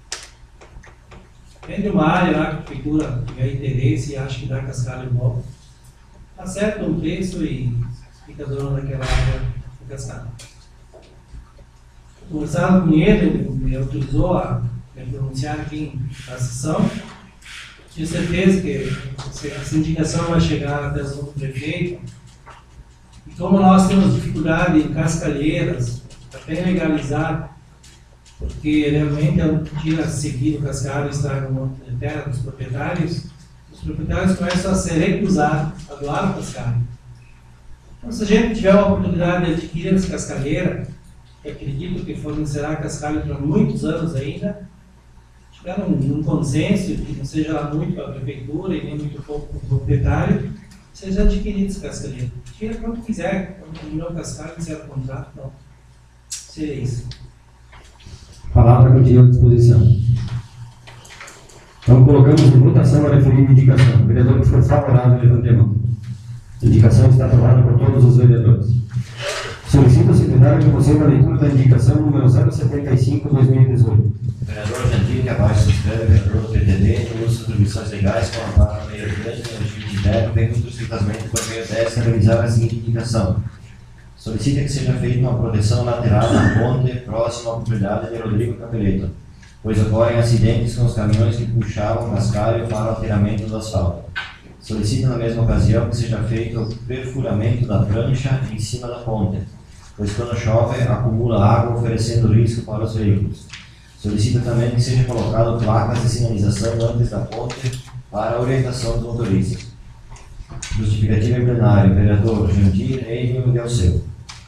Speaker 5: Vende uma área lá que a prefeitura tiver interesse e acha que dá cascalho bom, acerta um preço e fica dono daquela área do cascalho. Conversando com ele, ele me autorizou a me pronunciar aqui na sessão. Tinha certeza que essa indicação vai chegar até o novo prefeito. E como nós temos dificuldade em cascalheiras, até legalizar, porque realmente é um tira seguir o cascalho e estraga um monte de terra dos proprietários, os proprietários começam a se recusar a doar o cascalho. Então, se a gente tiver uma oportunidade de adquirir essa cascalheira, que acredito que fornecerá cascalho para muitos anos ainda, tiver um consenso que não seja lá muito para a prefeitura e nem muito pouco para o proprietário, seja adquirido esse cascalheiro. Tira quando quiser, quando terminar o cascalho, quiser o contrato, não. Seria isso.
Speaker 1: Palavra continua à disposição. Então colocamos em votação a referida indicação. O vereador que for favorável, levante a mão. A indicação está aprovada por todos os vereadores. Solicito ao secretário que proceda a leitura da indicação número 075/2018.
Speaker 3: Vereador Gentil, que abaixo subscreve, vereador do PTD, tem suas atribuições legais com a barra meio grande no regime de inverno, vem muito estrictamente por meio desta realizar a seguinte indicação. Solicita que seja feita uma proteção lateral na ponte próxima à propriedade de Rodrigo Capeleto, pois ocorrem acidentes com os caminhões que puxavam cascalho para o alteramento do asfalto. Solicita na mesma ocasião que seja feito o perfuramento da prancha em cima da ponte, pois quando chove acumula água oferecendo risco para os veículos. Solicita também que seja colocado placas de sinalização antes da ponte para a orientação dos motoristas. Justificativa em plenário, vereador Jandir Eivio Delceu.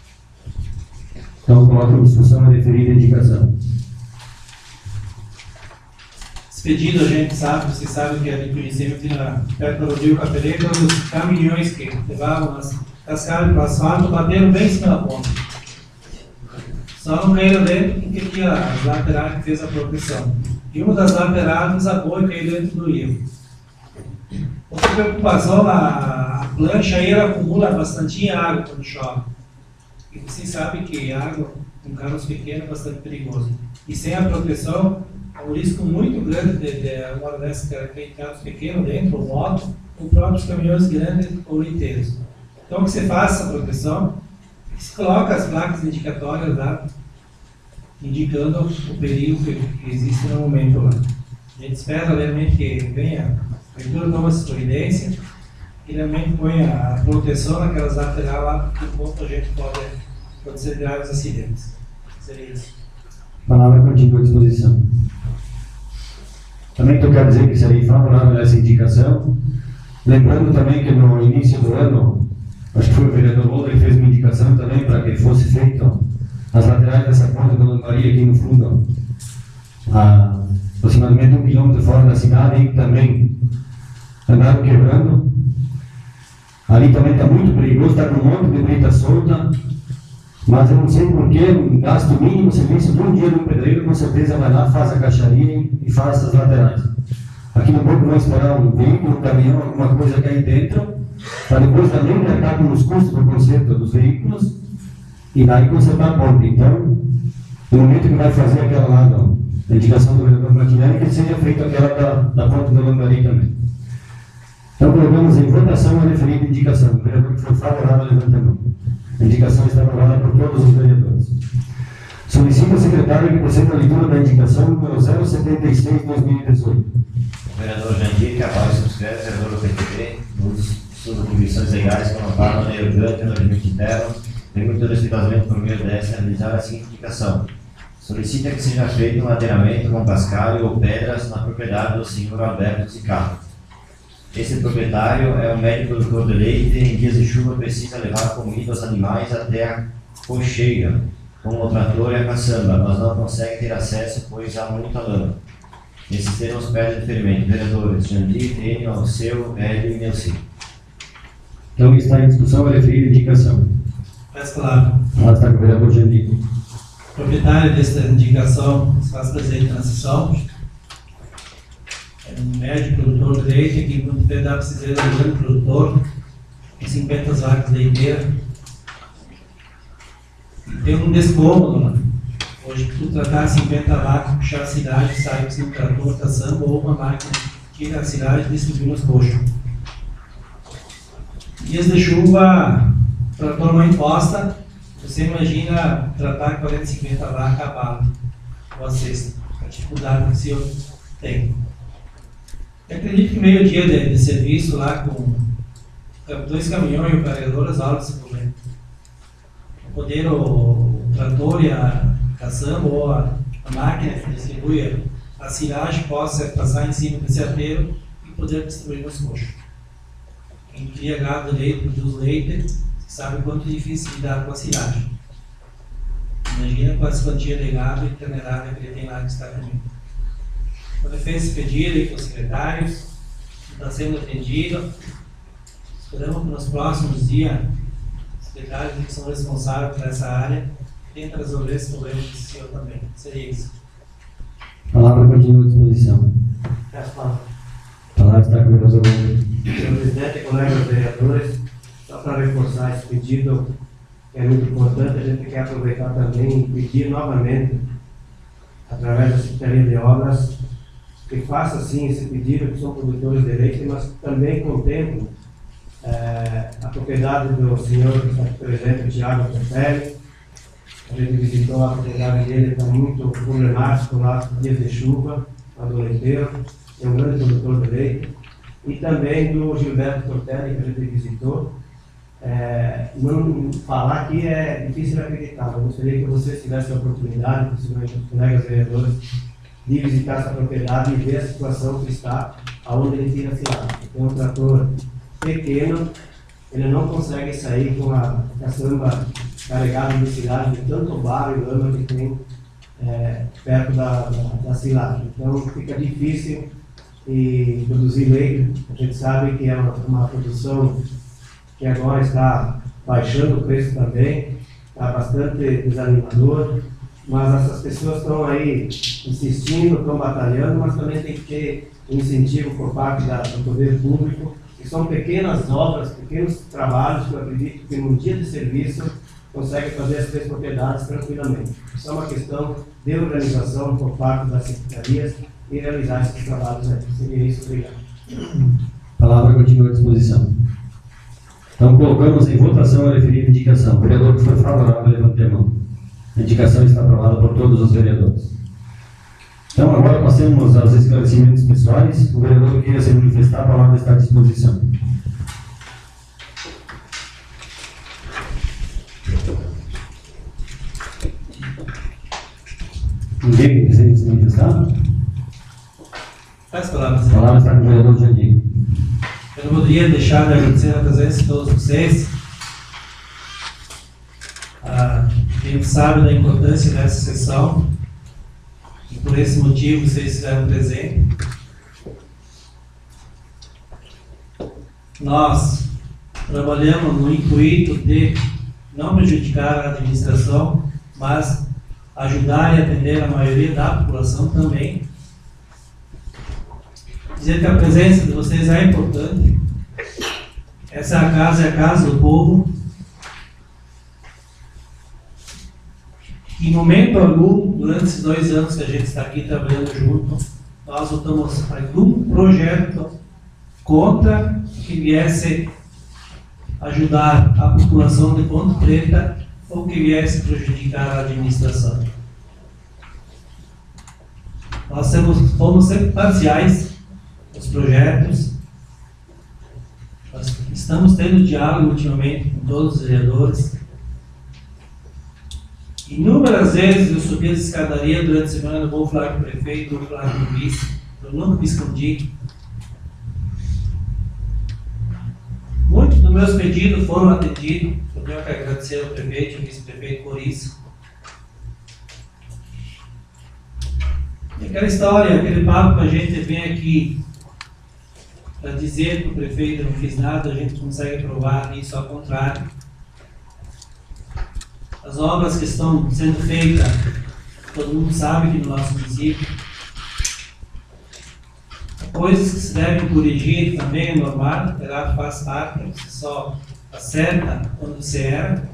Speaker 1: Então coloco em discussão a referida indicação.
Speaker 5: Esse pedido a gente sabe, vocês sabem que é de conhecimento perto do Rodrigo Capeleto, os caminhões que levavam as cascalhos para o asfalto bateram bem em cima da ponte. Só não caíram dentro porque tinha as laterais que fez a proteção. E uma das laterais desabou e caiu dentro do rio. Outra preocupação, a plancha aí ela acumula bastante água quando chove. E vocês sabem que água com carros pequenos é bastante perigoso. E sem a proteção, é um risco muito grande de uma hora dessas cair carros pequenos dentro, ou moto, ou próprios caminhões grandes ou inteiros. Então que você faça a proteção, se coloca as placas indicatórias lá, indicando o perigo que existe no momento lá. A gente espera realmente que venha, a prefeitura toma essa providência e realmente ponha a proteção naquelas laterais lá, enquanto a gente pode ser graves acidentes. Seria isso.
Speaker 1: Palavra continua à disposição. Também eu quero dizer que serei favorável a essa indicação. Lembrando também que no início do ano, acho que foi o vereador Loura que fez uma indicação também para que fosse feito as laterais dessa ponte da Maria aqui no fundo, aproximadamente 1 quilômetro fora da cidade, e também andaram quebrando. Ali também está muito perigoso, está com um monte de brita solta, mas eu não sei porquê, um gasto mínimo, serviço de um dia de um pedreiro, com certeza vai lá, faz a caixaria e faz essas laterais. Aqui no pouco vão esperar um veículo, um caminhão, alguma coisa cair dentro, para depois também tratar com os custos do conserto dos veículos e daí consertar a ponte. Então, no momento que vai fazer aquela lá, a indicação do vereador Martinelli, que seja feita aquela da ponte do Lambari também. Então, colocamos em votação a referida indicação. O vereador que for favorável, levanta a mão. A indicação está aprovada por todos os vereadores. Solicito ao secretário que proceda a leitura da indicação número 076/2018.
Speaker 3: O vereador Jandir Carvalho subscreve, vereador do PTB, nos suas atribuições legais que amparam a lei orgânica no regimento interno, permite o desfazamento por meio desta realizar a seguinte indicação. Solicita que seja feito um aterramento com cascalho ou pedras na propriedade do senhor Alberto Zicato. Esse proprietário é um médio produtor de leite e em dias de chuva precisa levar comida aos animais até a cocheira, com o trator e a caçamba, mas não consegue ter acesso pois há muita lama. Nesses termos pede deferimento. Vereadores Jandir, Tênio, Alceu, Hélio e Nelci.
Speaker 1: Então está em discussão a referida indicação.
Speaker 5: Faz claro.
Speaker 1: Lá está com o vereador Jandir.
Speaker 5: O proprietário desta indicação se faz presente na sessão. É um médio produtor de leite que, quando dá para se dizer, é um grande produtor, com 50 vacas leiteiras. E tem um descômodo, né? Hoje, para tu tratar 50 vacas, puxar a cidade, sai com um trator, caçamba ou uma máquina que tira a cidade e distribui nos coxos. Dias de chuva, trator não encosta, você imagina tratar 40, 50 vacas a bala, ou a cesta, a dificuldade que o senhor tem. Eu acredito que meio-dia de serviço lá com 2 caminhões e o carregador resolve esse problema. Poder o trator e a caçamba ou a máquina que distribui a silagem possa passar em cima desse aterro e poder distribuir nos coxos. Quem cria gado de leite, produz leite, sabe quanto é difícil lidar com a silagem. Imagina com as quantias de gado e tonelada que ele tem lá que está comendo. Quando ele fez esse pedido com os secretários, está sendo atendido. Esperamos que nos próximos dias, os secretários que são responsáveis por essa área tentem resolver esse problema do senhor também. Seria isso.
Speaker 1: A palavra continua à disposição. A palavra está com o vereador.
Speaker 7: Senhor presidente e colegas vereadores, só para reforçar esse pedido, que é muito importante, a gente quer aproveitar também e pedir novamente, através da Secretaria de Obras, que faça sim esse pedido, que são produtores de leite, mas também contemplem a propriedade do senhor que está aqui presente, o Thiago Teferi. A gente visitou a propriedade dele, está muito problemático lá nos dias de chuva, lá do leiteiro, é um grande produtor de leite. E também do Gilberto Tortelli, que a gente visitou. Não falar aqui é difícil de acreditar. Eu gostaria que vocês tivessem a oportunidade, principalmente os colegas vereadores, de visitar essa propriedade e ver a situação que está, aonde ele tira a silagem. Tem um trator pequeno, ele não consegue sair com a caçamba carregada de silagem, de tanto barro e lama que tem perto da silagem. Então fica difícil e produzir leite. A gente sabe que é uma produção que agora está baixando o preço também, está bastante desanimador. Mas essas pessoas estão aí insistindo, estão batalhando, mas também tem que ter um incentivo por parte do poder público, que são pequenas obras, pequenos trabalhos que eu acredito que num dia de serviço consegue fazer as 3 propriedades tranquilamente. Isso é uma questão de organização por parte das secretarias e realizar esses trabalhos aí. Seria isso, obrigado.
Speaker 1: A palavra continua à disposição. Então colocamos em votação a referida indicação. O vereador que for favorável, levante a mão. A indicação está aprovada por todos os vereadores. Então, agora passemos aos esclarecimentos pessoais. O vereador que queira se manifestar, a palavra está à disposição. Ninguém deseja se manifestar?
Speaker 5: Faz palavras.
Speaker 1: A palavra está com o vereador Jandir.
Speaker 5: Eu não poderia deixar de agradecer a presença de todos vocês. A gente sabe da importância dessa sessão e por esse motivo vocês estiveram presentes. Nós trabalhamos no intuito de não prejudicar a administração, mas ajudar e atender a maioria da população também. Dizer que a presença de vocês é importante. Essa é a casa do povo. Em momento algum, durante esses 2 anos que a gente está aqui trabalhando junto, nós votamos algum projeto contra que viesse ajudar a população de Ponte Preta ou que viesse prejudicar a administração. Nós fomos sempre parciais nos projetos. Nós estamos tendo diálogo ultimamente com todos os vereadores. Inúmeras vezes eu subi essa escadaria durante a semana, eu vou falar com o prefeito, vou falar com o vice, eu nunca me escondi. Muitos dos meus pedidos foram atendidos, eu tenho que agradecer ao prefeito e ao vice-prefeito por isso. E aquela história, aquele papo que a gente vem aqui para dizer que o prefeito não fez nada, a gente consegue provar isso ao contrário. As obras que estão sendo feitas, todo mundo sabe que no nosso município. Coisas que se devem corrigir também é normal, ela faz parte, você só acerta quando você erra.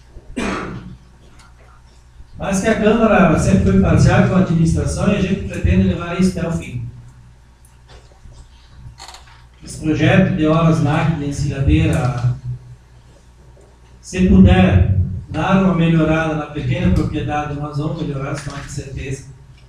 Speaker 5: Mas que a Câmara sempre foi parcial com a administração e a gente pretende levar isso até o fim. Esse projeto de horas máquina ensiladeira, se puder dar uma melhorada na pequena propriedade, nós vamos melhorar, isso com certeza.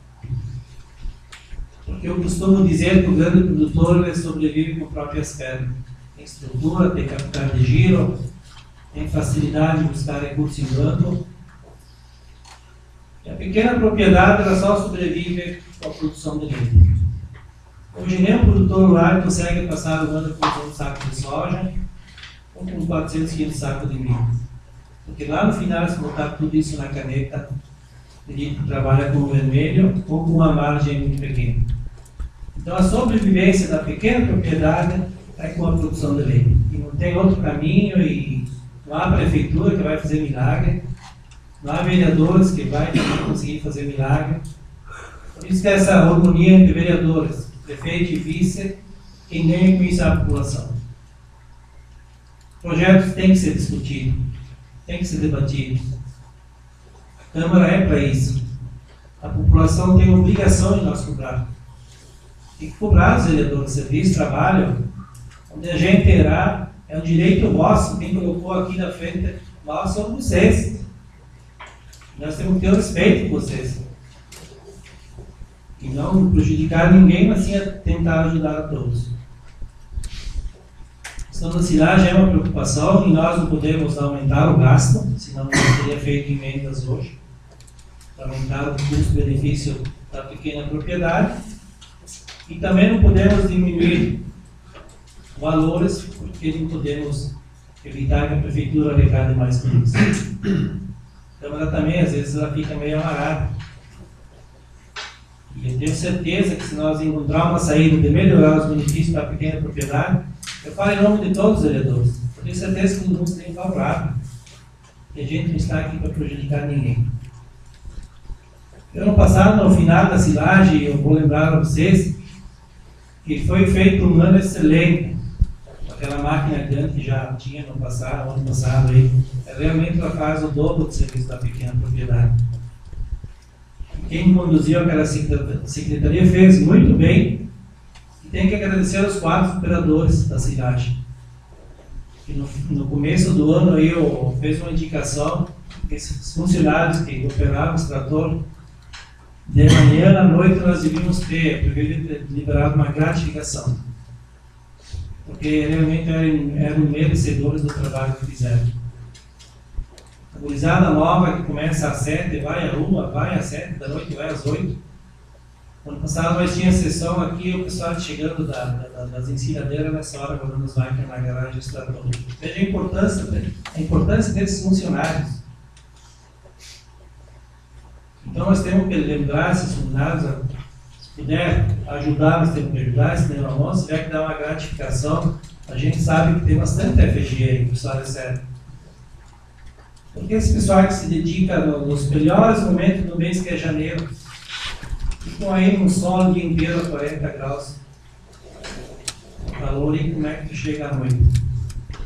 Speaker 5: Porque eu costumo dizer que o grande produtor ele sobrevive com próprias pernas. Tem estrutura, tem capital de giro, tem facilidade de buscar recursos em banco. E a pequena propriedade ela só sobrevive com a produção de leite. Hoje nem o produtor rural consegue passar o ano com um saco de soja ou com 400 quilos de saco de milho. Porque lá no final, se botar tudo isso na caneta, ele trabalha com o vermelho ou com uma margem muito pequena. Então a sobrevivência da pequena propriedade é com a produção de leite. E não tem outro caminho e não há prefeitura que vai fazer milagre, não há vereadores que vai conseguir fazer milagre. Por isso que essa harmonia entre vereadores, prefeito e vice, quem ganha com isso é a população. Projetos têm que ser discutidos, têm que ser debatidos. A Câmara é para isso. A população tem a obrigação de nós cobrar. Tem que cobrar os vereadores, serviço, trabalho. Onde a gente errar, é um direito vosso. Quem colocou aqui na frente, nós somos vocês. Nós temos que ter o respeito por vocês. E não prejudicar ninguém, mas sim tentar ajudar a todos. A questão da silagem é uma preocupação e nós não podemos aumentar o gasto, senão não teria feito emendas hoje, para aumentar o custo-benefício da pequena propriedade. E também não podemos diminuir valores, porque não podemos evitar que a prefeitura arrecade mais com isso. A Câmara também, às vezes, ela fica meio amarrada. E eu tenho certeza que se nós encontrar uma saída de melhorar os benefícios da pequena propriedade, eu falo em nome de todos os vereadores. Eu tenho certeza que todo mundo tem favorável. E a gente não está aqui para prejudicar ninguém. Ano passado, no final da silagem, eu vou lembrar a vocês que foi feito um ano excelente. Aquela máquina grande que já tinha no passado, ano passado, aí, realmente ela faz o dobro do serviço da pequena propriedade. Quem conduziu aquela secretaria fez muito bem e tem que agradecer aos 4 operadores da cidade. Que no começo do ano aí eu fiz uma indicação que esses funcionários que operavam os tratores, de manhã à noite nós devíamos ter liberado uma gratificação. Porque realmente eram merecedores do trabalho que fizeram. A gurizada nova que começa às 7, vai à 1, vai às 7, da noite vai às 8. Ano passado nós tínhamos sessão aqui, o pessoal chegando das ensinadeiras nessa hora, guardando as máquinas na garagem dos tratores. Veja a importância desses funcionários. Então nós temos que lembrar esses funcionários, se puder ajudar, nós temos que ajudar, se der uma mão, se tiver que dar uma gratificação, a gente sabe que tem bastante FG aí que o pessoal recebe. Porque esse pessoal que se dedica nos melhores momentos do mês, que é janeiro, ficam aí no sol o dia inteiro a 40 graus. O calor e como é que tu chega à noite.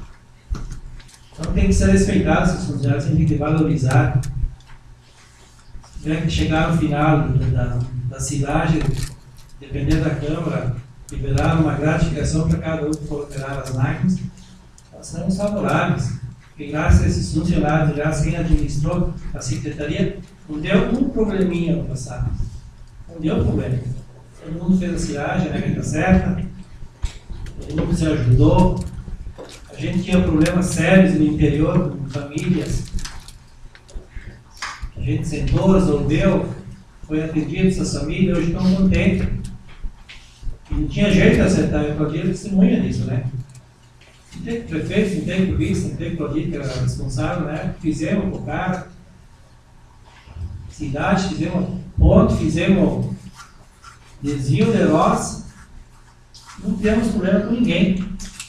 Speaker 5: Então tem que ser respeitado esses funcionários, tem que valorizar. Se tiver que chegar no final da silagem, dependendo da Câmara, liberar uma gratificação para cada um que for operar as máquinas, nós seremos favoráveis. Porque graças a esses funcionários, graças a quem administrou a Secretaria, não deu um probleminha no passado. Não deu problema. Todo mundo fez a silagem, a regra certa, todo mundo se ajudou. A gente tinha problemas sérios no interior, com famílias. A gente sentou, resolveu, foi atendido essas famílias, hoje estão contentes. E não tinha jeito de acertar, eu Claudir testemunha disso, né? Não teve prefeito, não teve vice, não teve Claudir, que era responsável, né? Fizemos com o cara, cidade, fizemos ponto, fizemos desvio de roça, não temos problema com ninguém.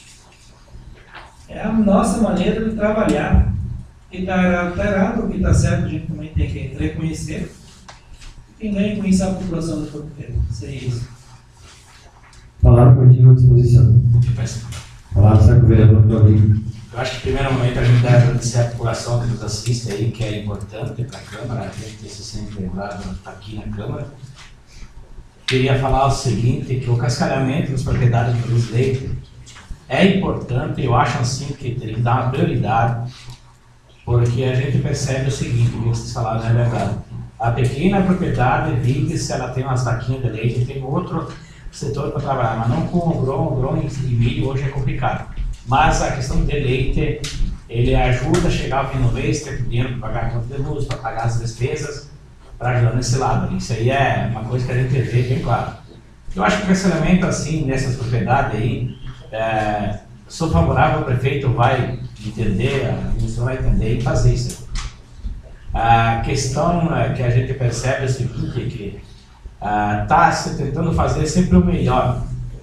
Speaker 5: É a nossa maneira de trabalhar. O que está errado, o que está certo, a gente também tem que reconhecer. Quem ganha com isso é a população do Porto Velho. Seria isso.
Speaker 1: Palavra continua à disposição. Palavra está com o vereador Claudir.
Speaker 6: Eu acho que, em primeiro momento, a gente deve agradecer a população que nos assiste aí, que é importante para a Câmara, a gente se sente lembrado de estar aqui na Câmara. Queria falar o seguinte, que o cascalhamento das propriedades dos leitos é importante, eu acho assim que tem que dar uma prioridade, porque a gente percebe o seguinte, o que vocês falaram é verdade. A pequena propriedade vive se ela tem umas vaquinhas de leite, tem outro setor para trabalhar, mas não com o grão e milho hoje é complicado. Mas a questão de leite, ele ajuda a chegar ao fim do mês, ter dinheiro para pagar a conta de luz, para pagar as despesas, para ajudar nesse lado. Isso aí é uma coisa que a gente vê bem claro. Eu acho que o cancelamento assim, nessas propriedades aí, sou favorável, o prefeito vai entender, a administração vai entender e fazer isso. A questão que a gente percebe é o seguinte, que está se tentando fazer sempre o melhor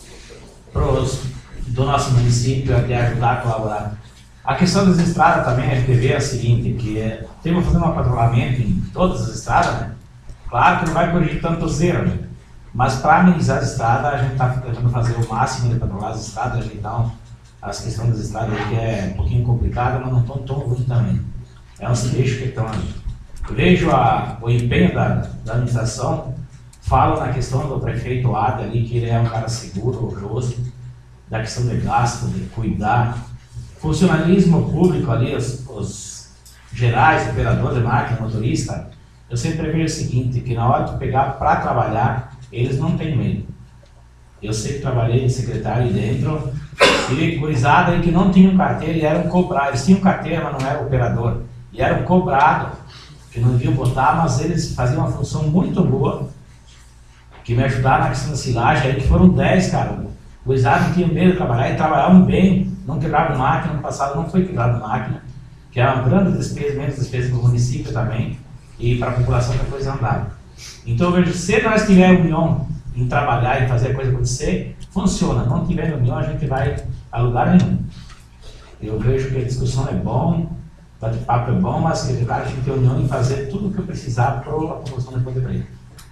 Speaker 6: do nosso município, de ajudar a colaborar. A questão das estradas também, a gente vê a seguinte, que temos que fazer um patrulhamento em todas as estradas, né? Claro que não vai corrigir tanto zero, né? Mas para amenizar a estrada, a gente está tentando fazer o máximo de patrulhar as estradas, ajeitar as questões das estradas aí, que é um pouquinho complicada, mas não estão tão ruins também. É uns trechos que estão ali. Vejo o empenho da administração, falo na questão do prefeito Ada ali, que ele é um cara seguro, orgulhoso, da questão de gasto, de cuidar. Funcionalismo público ali, os gerais, operador de máquina, motorista, eu sempre vejo o seguinte, que na hora de pegar para trabalhar, eles não têm medo. Eu sei que trabalhei de secretário ali dentro, e gurizada aí que não tinham carteira e eram cobrados. Eles tinham carteira, mas não eram operador. E eram cobrados, que não deviam botar, mas eles faziam uma função muito boa, que me ajudaram na questão da silagem, aí que foram 10, cara. Gurizada não tinham medo de trabalhar e trabalhavam bem, não quebravam máquina, no passado não foi quebrado máquina, que é uma grande despesa, menos despesa para o município também, e para a população que a coisa andava. Então eu vejo, se nós tivermos união em trabalhar e fazer a coisa acontecer, funciona. Não tiver união, a gente vai a lugar nenhum. Eu vejo que a discussão é bom, o bate-papo é bom, mas que o cara tem que ter união em fazer tudo o que eu precisar para a população depois de Breda.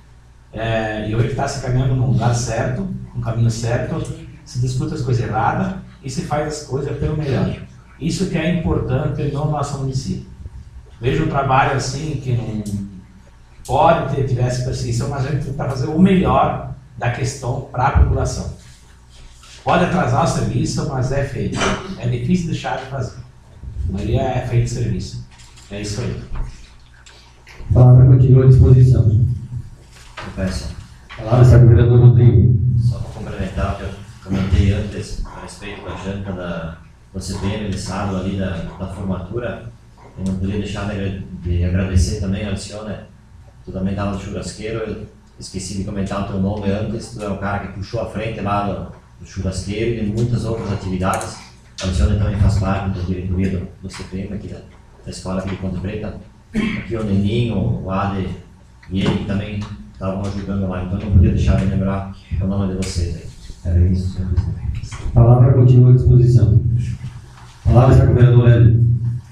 Speaker 6: E hoje está se caminhando no lugar certo, no caminho certo, se discute as coisas erradas e se faz as coisas pelo melhor. Isso que é importante no nosso município. Vejo um trabalho assim que não pode ter tivesse perseguição, mas a gente tenta fazer o melhor da questão para a população. Pode atrasar o serviço, mas é feito. É difícil deixar de fazer. A maioria é feito serviço. É isso aí.
Speaker 1: A palavra continua à disposição.
Speaker 3: Peço.
Speaker 1: A palavra está com o vereador Rodrigo.
Speaker 3: Só para complementar o que eu comentei antes a respeito da janta do CPM de sábado ali da formatura, eu não poderia deixar de agradecer também ao senhor, né? Tu também estava no churrasqueiro, eu esqueci de comentar o teu nome antes, tu é o cara que puxou a frente lá do churrasqueiro e de muitas outras atividades. A senhora também faz parte da diretoria do CPM aqui da escola aqui de Ponte Preta. Aqui o Neninho, o Ade e ele também estavam ajudando lá, então não podia deixar de lembrar o nome de vocês aí. Era isso, senhor presidente.
Speaker 1: A palavra continua à disposição. A palavra está com o vereador Hélio.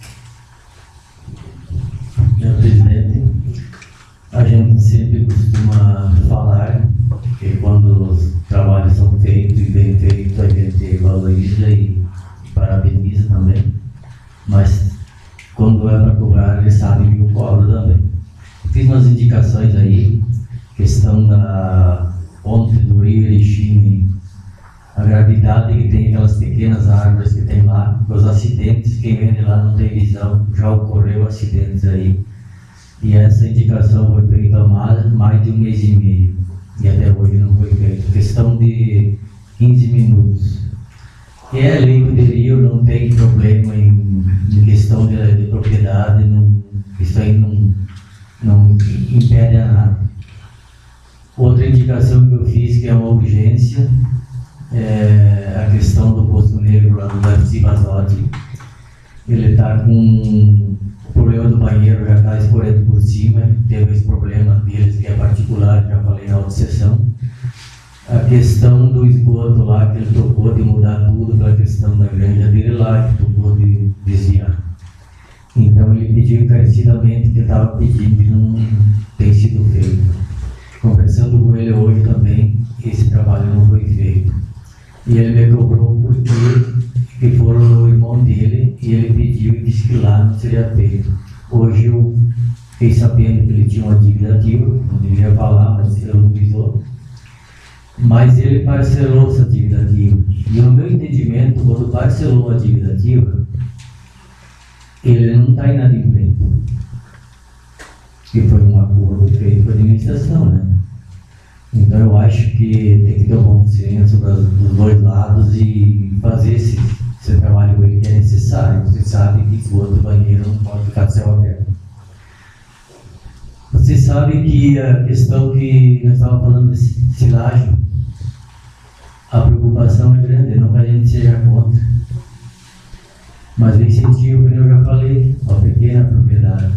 Speaker 2: Senhor presidente, a gente sempre costuma falar que quando os trabalhos são feitos e bem feitos, a gente valoriza e parabeniza também. mas quando é para cobrar, eles sabem que eu cobro também. Fiz umas indicações aí, questão da ponte do rio Erechim, a gravidade que tem aquelas pequenas árvores que tem lá, os acidentes, quem vem de lá não tem visão, já ocorreu acidentes aí. E essa indicação foi feita há mais de um mês e meio, e até hoje não foi feita. Questão de 15 minutos. E é leito de rio, não tem problema em questão de propriedade, isso aí não impede a nada. Outra indicação que eu fiz, que é uma urgência, é a questão do Poço Negro lá no Darcy Basotti. Ele está com o problema do banheiro, já está escorrendo por cima, teve esse problema deles que é particular, já falei na outra sessão. A questão do esgoto lá, que ele tocou de mudar tudo pela questão da granja dele lá, que tocou de desviar. Então ele pediu encarecidamente, que estava pedindo, que não tem sido feito. Conversando com ele hoje também, esse trabalho não foi feito. E ele me cobrou porque foram no irmão dele e ele pediu e disse que lá não seria feito. Hoje eu fiquei sabendo que ele tinha uma dívida ativa, não devia falar, mas ele não avisou. Mas ele parcelou essa dívida ativa. E no meu entendimento, quando parcelou a dívida ativa, ele não está inadimplente. Que foi um acordo feito com a administração, né? Então eu acho que tem que ter um bom senso dos dois lados e fazer esse trabalho com ele que é necessário. Você sabe que esgoto do banheiro não pode ficar de céu aberto. Você sabe que a questão que nós estávamos falando desse silagem, a preocupação é grande, não que a gente seja contra. Mas o incentivo, como eu já falei, a pequena propriedade.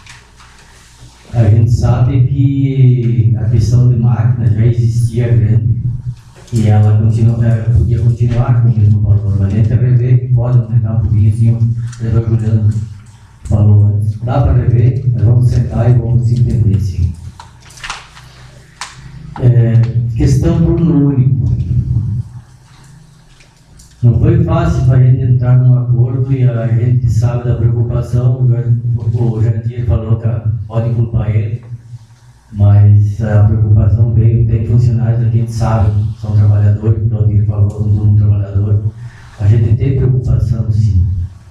Speaker 2: A gente sabe que a questão de máquina já existia grande e ela podia continuar com o mesmo valor. A gente rever que pode aumentar um pouquinho, assim, o vereador Juliano falou antes. Dá para rever, nós vamos sentar e vamos entender, sim. Questão do turno único. Não foi fácil para a gente entrar num acordo e a gente sabe da preocupação. O Jandir falou que pode culpar ele, mas a preocupação veio. Tem funcionários que a gente sabe, são trabalhadores, o Claudir falou, um trabalhador. A gente tem preocupação, sim.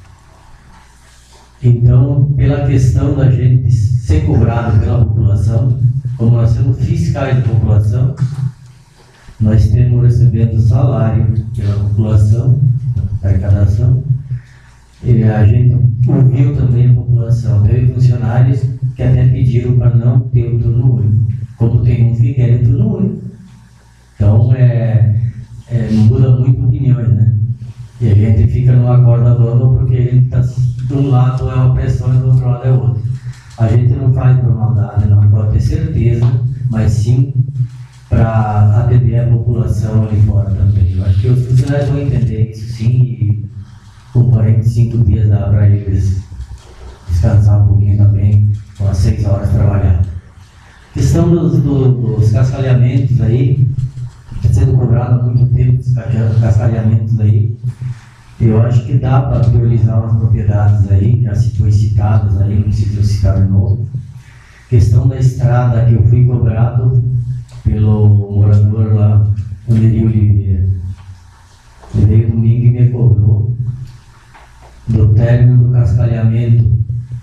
Speaker 2: Então, pela questão da gente ser cobrado pela população, como nós somos fiscais da população, nós temos recebendo salário pela população, da arrecadação, e a gente ouviu também a população. Teve funcionários que até pediram para não ter o turno único, como tem uns que querem turno único. Então, muda muito opiniões, né? E a gente fica numa corda bamba porque a gente está, de um lado é uma pressão e do outro lado é outra. A gente não faz por maldade, não pode ter certeza, mas sim para atender a população ali fora também. Eu acho que os funcionários vão entender isso sim, e com 45 dias dá para eles descansar um pouquinho também, com as 6 horas trabalhando. Questão dos cascalhamentos aí, está sendo cobrado há muito tempo os cascalhamentos aí. Eu acho que dá para priorizar umas propriedades aí, já se foi citadas aí, não preciso citar de novo. Questão da estrada que eu fui cobrado pelo morador lá, Anderio Oliveira. Ele veio domingo e me cobrou do término do cascalhamento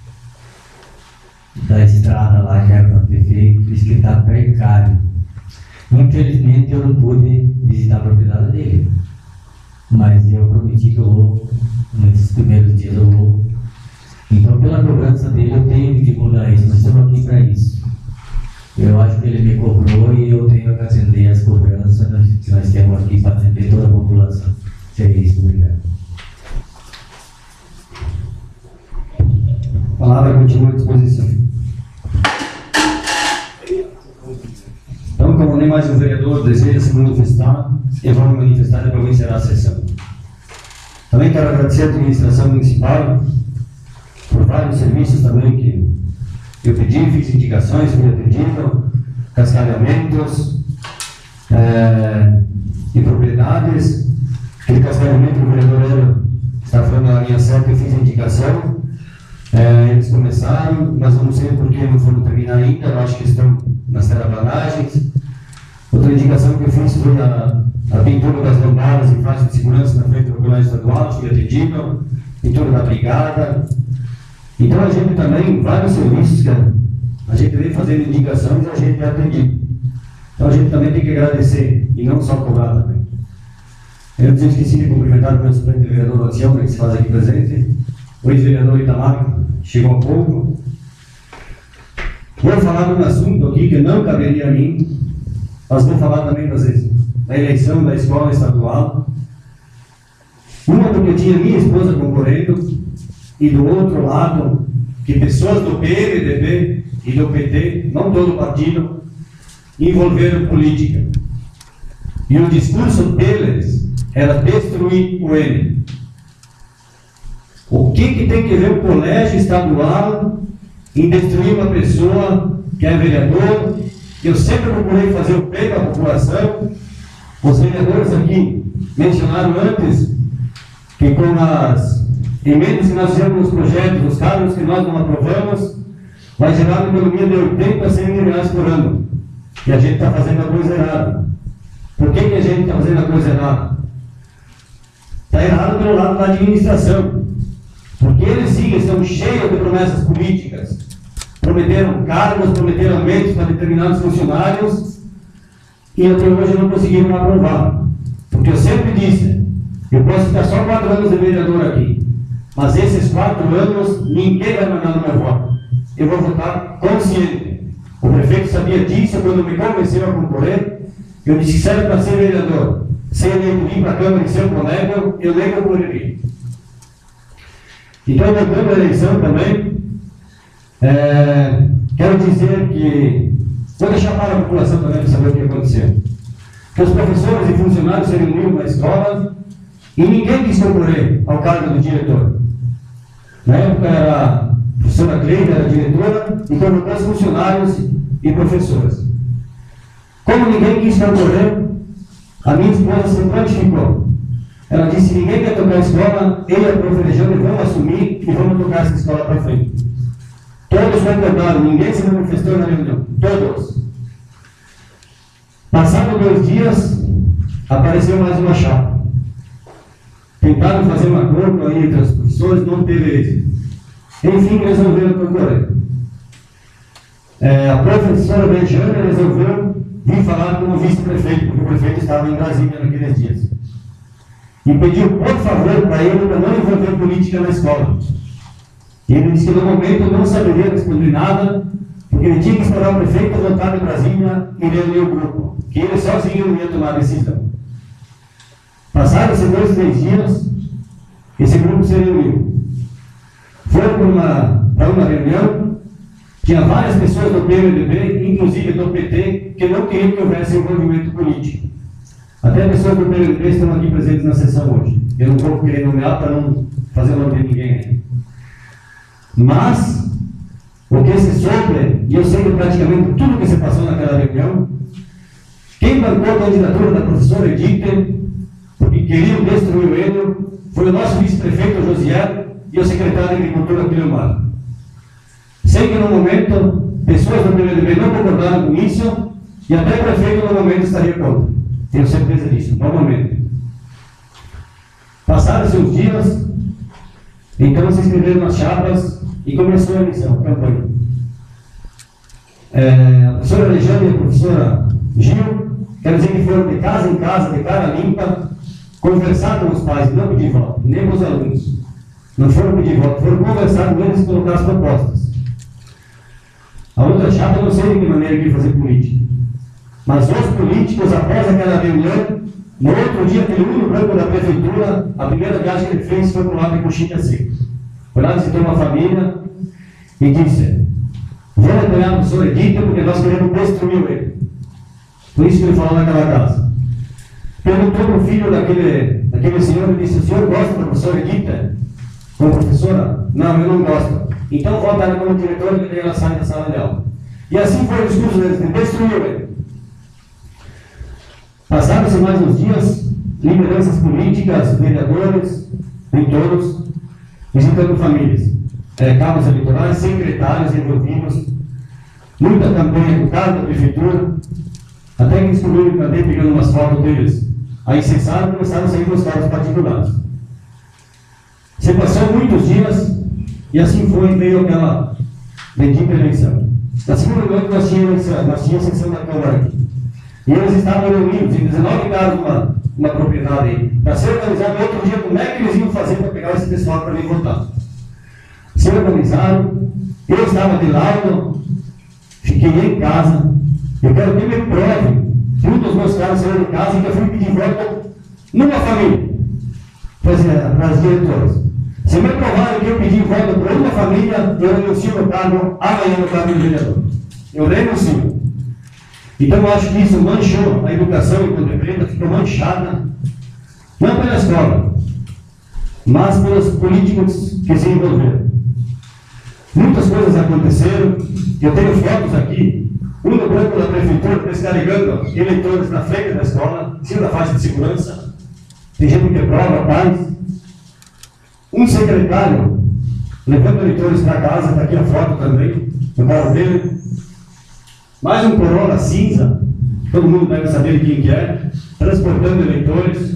Speaker 2: da estrada lá, que era para o prefeito, disse que está precário. Infelizmente eu não pude visitar a propriedade dele, mas eu prometi que eu vou, nesses primeiros dias eu vou. Então, pela cobrança dele, eu tenho que divulgar isso, nós estamos aqui para isso. Eu acho que ele me cobrou e eu tenho que atender as cobranças que nós temos aqui para atender toda a população. Seria isso, obrigado.
Speaker 1: A palavra continua à disposição. Então, como nem mais um vereador deseja se manifestar, eu vou me manifestar e vou encerrar a sessão. Também quero agradecer à administração municipal por vários serviços também que eu pedi, fiz indicações, fui atendido, cascalhamentos e propriedades. Aquele cascalhamento que o vereador está falando lá minha seta, eu fiz a indicação. Eles começaram, mas eu não sei por que não foram terminar ainda, eu acho que estão nas terraplanagens. Outra indicação que eu fiz foi a pintura das lambadas em faixa de segurança na frente do colégio estadual, fui atendido, pintura da brigada. Então a gente também, vários serviços que a gente vem fazendo indicações e a gente é atendido. Então a gente também tem que agradecer e não só cobrar também. Eu esqueci de cumprimentar o meu suplente vereador Ancião, que se faz aqui presente, o ex-vereador Itamar, que chegou há pouco. Vou falar de um assunto aqui que não caberia a mim, mas vou falar também da eleição da escola estadual. Uma porque tinha minha esposa concorrendo, e do outro lado, que pessoas do PMDB e do PT, não todo o partido, envolveram política. E o discurso deles era destruir o N. O que tem que ver o colégio estadual em destruir uma pessoa que é vereador? Eu sempre procurei fazer o bem para a população. Os vereadores aqui mencionaram antes que com as emendas que nós fizemos nos projetos, os cargos que nós não aprovamos, vai gerar uma economia de 80 a 100 mil reais por ano. E a gente está fazendo a coisa errada. Por que a gente está fazendo a coisa errada? Está errado pelo lado da administração. Porque eles sim estão cheios de promessas políticas. Prometeram cargos, prometeram aumentos para determinados funcionários e até hoje não conseguiram aprovar. Porque eu sempre disse, eu posso ficar só 4 anos de vereador aqui, mas esses 4 anos ninguém vai mandar no meu voto. Eu vou votar consciente. O prefeito sabia disso quando me convenceu a concorrer. Eu disse que serve para ser vereador. Se ele vir para a Câmara e ser um colega, eu nem concorreria. Então, voltando à eleição também, quero dizer que vou deixar para a população também para saber o que aconteceu. Que os professores e funcionários se reuniram na escola e ninguém quis concorrer ao cargo do diretor. Na época era a professora Cleide, era a diretora, e convocou os funcionários e professores. Como ninguém quis concorrer, a minha esposa se prontificou. Ela disse: ninguém quer tocar a escola, eu e a prof. Alexandre vamos assumir e vamos tocar essa escola para frente. Todos concordaram, ninguém se manifestou na reunião. Todos. Passados 2 dias, apareceu mais uma chapa. Tentaram fazer um acordo aí entre os professores, não teve êxito. Enfim, resolveram concorrer. A professora Alexandre resolveu vir falar com o vice-prefeito, porque o prefeito estava em Brasília naqueles dias. E pediu, por favor, para ele para não envolver política na escola. E ele disse que no momento não saberia responder nada, porque ele tinha que esperar o prefeito voltar de Brasília e reunir o grupo, que ele sozinho não ia tomar a decisão. Passados esses 2, 3 dias, esse grupo se reuniu. Foram para uma reunião, tinha várias pessoas do PMDB, inclusive do PT, que não queriam que houvesse envolvimento político. Até pessoas do PMDB estão aqui presentes na sessão hoje. Eu não vou querer nomear para não fazer nome de ninguém aí. Mas, o que se soube, e eu sei de praticamente tudo que se passou naquela reunião, quem bancou a candidatura da professora Edith, porque queriam destruir o Enio, foi o nosso vice-prefeito Josiel e o secretário de Agricultura Pilomar. Sei que no momento, pessoas do PMDB não concordaram com isso, e até o prefeito no momento estaria contra. Tenho certeza disso, no momento. Passaram-se uns dias, então se inscreveram nas chapas e começou a eleição, a campanha. A professora Alexandre e a professora Gil, quero dizer que foram de casa em casa, de cara limpa, conversar com os pais, não pedir voto, nem com os alunos. Não foram pedir voto, foram conversar com eles e colocar as propostas. A outra chapa, eu não sei de que maneira que ia fazer política. Mas os políticos, após aquela reunião, no outro dia, aquele único branco da prefeitura, a primeira viagem que ele fez foi para o lado de Coxinha Seca. Foi lá visitar uma família e disse: vou apoiar a professora Edith porque nós queremos destruir ele. Por isso que ele falou naquela casa. Perguntou para o filho daquele senhor e disse: o senhor gosta da professora Edith? Como professora? Não, eu não gosto. Então vota ela como diretora e ela sai da sala de aula. E assim foi o discurso deles, destruiu ele. Passaram-se mais uns dias, lideranças políticas, vereadores, em todos,
Speaker 10: capacitando famílias, cabos eleitorais, secretários envolvidos, muita campanha com o cargo da prefeitura, até que descobriram que andei pegando umas fotos deles. Aí cessaram e começaram a sair dos carros particulares. Se passou muitos dias e assim foi, veio aquela bendita eleição. Na segunda noite nós tínhamos sessão da Câmara aqui. E eles estavam reunidos em 19 casos numa propriedade aí, para ser organizado outro dia como é que eles iam fazer para pegar esse pessoal para vir votar. Se organizaram, eu estava de lado, fiquei em casa. Eu quero que me prove que um dos meus caras saiu de casa e que eu fui pedir voto numa família, para as diretoras. Se me provarem que eu pedi voto para uma família, eu renuncio meu cargo amanhã no cargo de vereador. Eu renuncio. Então eu acho que isso manchou a educação em Ponte Preta, ficou manchada, não pela escola, mas pelos políticos que se envolveram. Muitas coisas aconteceram, eu tenho fotos aqui, um no banco da prefeitura descarregando eleitores na frente da escola, em cima da faixa de segurança, tem gente que prova, paz. Um secretário levando eleitores para casa, está aqui a foto também, no carro dele. Mais um Corolla cinza, todo mundo deve saber quem que é, transportando eleitores.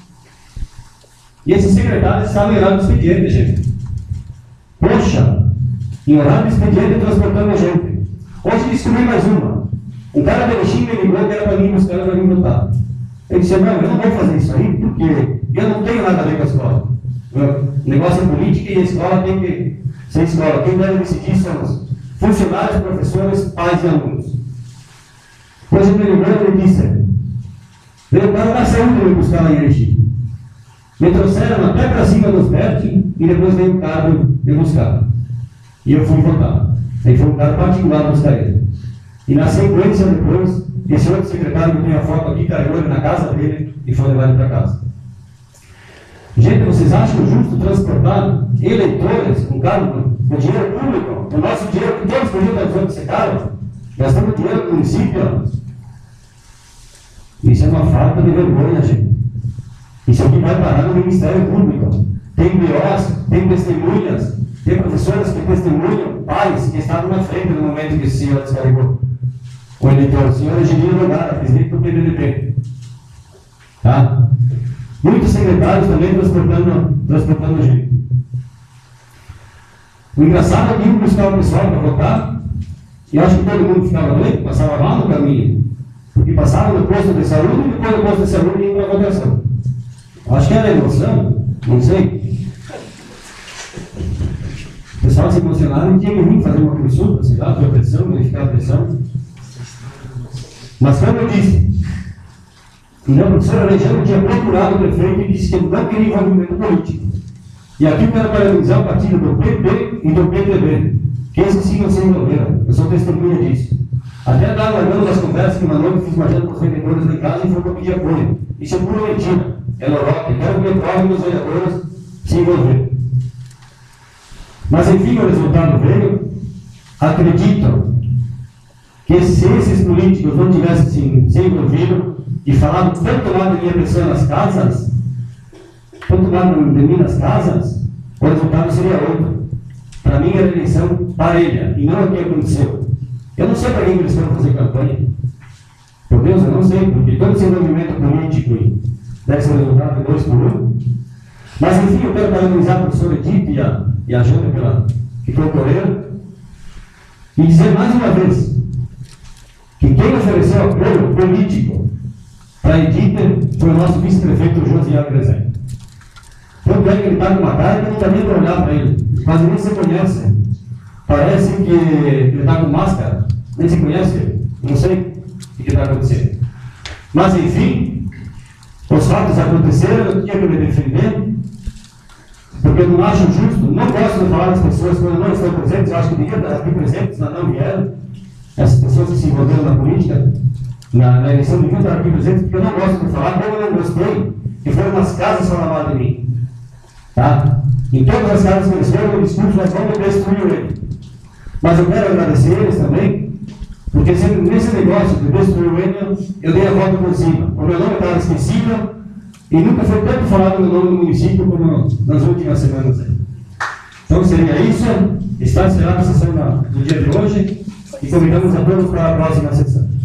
Speaker 10: E esses secretários estavam em horário de expediente, gente. Poxa, em horário de expediente transportando gente. Hoje descobri mais uma. Um cara de Erechim me ligou que era para mim buscar para mim votar. Eu disse, não, eu não vou fazer isso aí, porque eu não tenho nada a ver com a escola. O negócio é política e a escola tem que ser escola. Quem deve decidir são os funcionários, professores, pais e alunos. Depois ele me ligou e ele disse, veio o cara da saúde me buscar lá em Erechim. Me trouxeram até para cima dos Berti e depois veio o cara me buscar. E eu fui votar. Aí foi um cara particular buscar ele. E na sequência depois, esse outro secretário que tem a foto aqui, carregou ele na casa dele e foi levar ele para casa. Gente, vocês acham justo transportar eleitores com cargo com dinheiro público? O nosso dinheiro que todos podiam estar usando esse carro? Gastando dinheiro no município? Isso é uma falta de vergonha, gente. Isso aqui vai parar no Ministério Público. Tem BOs, tem testemunhas, tem professores que testemunham, pais que estavam na frente no momento que esse senhor descarregou o eleitor. O senhor Eugênio Nogara, presidente do PDDP. Tá? Muitos secretários também transportando gente. O engraçado é que iam buscar o pessoal para votar, e eu acho que todo mundo ficava doido, passava lá no caminho, porque passava no posto de saúde e depois do posto de saúde ia para a votação. Eu acho que era emoção, não sei. O pessoal se emocionava e tinha que vir fazer uma consulta, sei lá, para pressão, verificar a pressão. Mas como eu disse, o professor Alexandre tinha procurado o prefeito e disse que ele não queria envolvimento político. E aqui eu quero parabenizar o partido do PP e do PTB, que esses sim não se envolveram. Eu sou testemunha disso. Até estava largando as conversas que uma noite fiz uma janta com os vereadores de casa e foi para pedir apoio. Isso é pura mentira. É loroca. Eu quero que me provem que os vereadores se envolveram. Mas enfim, o resultado veio. Acredito que se esses políticos não tivessem se envolvido e falado tanto mal de minha pessoa nas casas, tanto mal de mim nas casas, o resultado seria outro. Para mim era eleição parelha, e não o que aconteceu. Eu não sei para quem eles foram fazer campanha. Por Deus, eu não sei, porque todo esse movimento político deve ser o resultado de 2 por 1. Mas enfim, eu quero parabenizar a professora Edith e a Júlia que concorreram e dizer mais uma vez que quem ofereceu apoio político para a Edith foi o nosso vice-prefeito José Agrezé. Tanto é que ele está com uma cara que não dá nem para olhar para ele, quase nem se conhece. Parece que ele está com máscara, nem se conhece, não sei o que está acontecendo. Mas enfim, os fatos aconteceram, eu tinha que me defender, porque eu não acho justo, não gosto de falar das pessoas quando não estão presentes, eu acho que devia estar aqui presentes, mas não vieram. Essas pessoas que se envolveram na política, na eleição, deviam estar aqui presentes, porque eu não gosto de falar, como eu não gostei, que foram nas casas falar mal de mim. Tá? Em todas as casas que eles foram, o discurso nós vamos destruir ele. Mas eu quero agradecer eles também, porque nesse negócio de destruir ele, eu dei a volta por cima. O meu nome estava esquecido e nunca foi tanto falado no nome do município como nas últimas semanas aí. Então seria isso. Está encerrada a sessão do dia de hoje e convidamos a todos para a próxima sessão.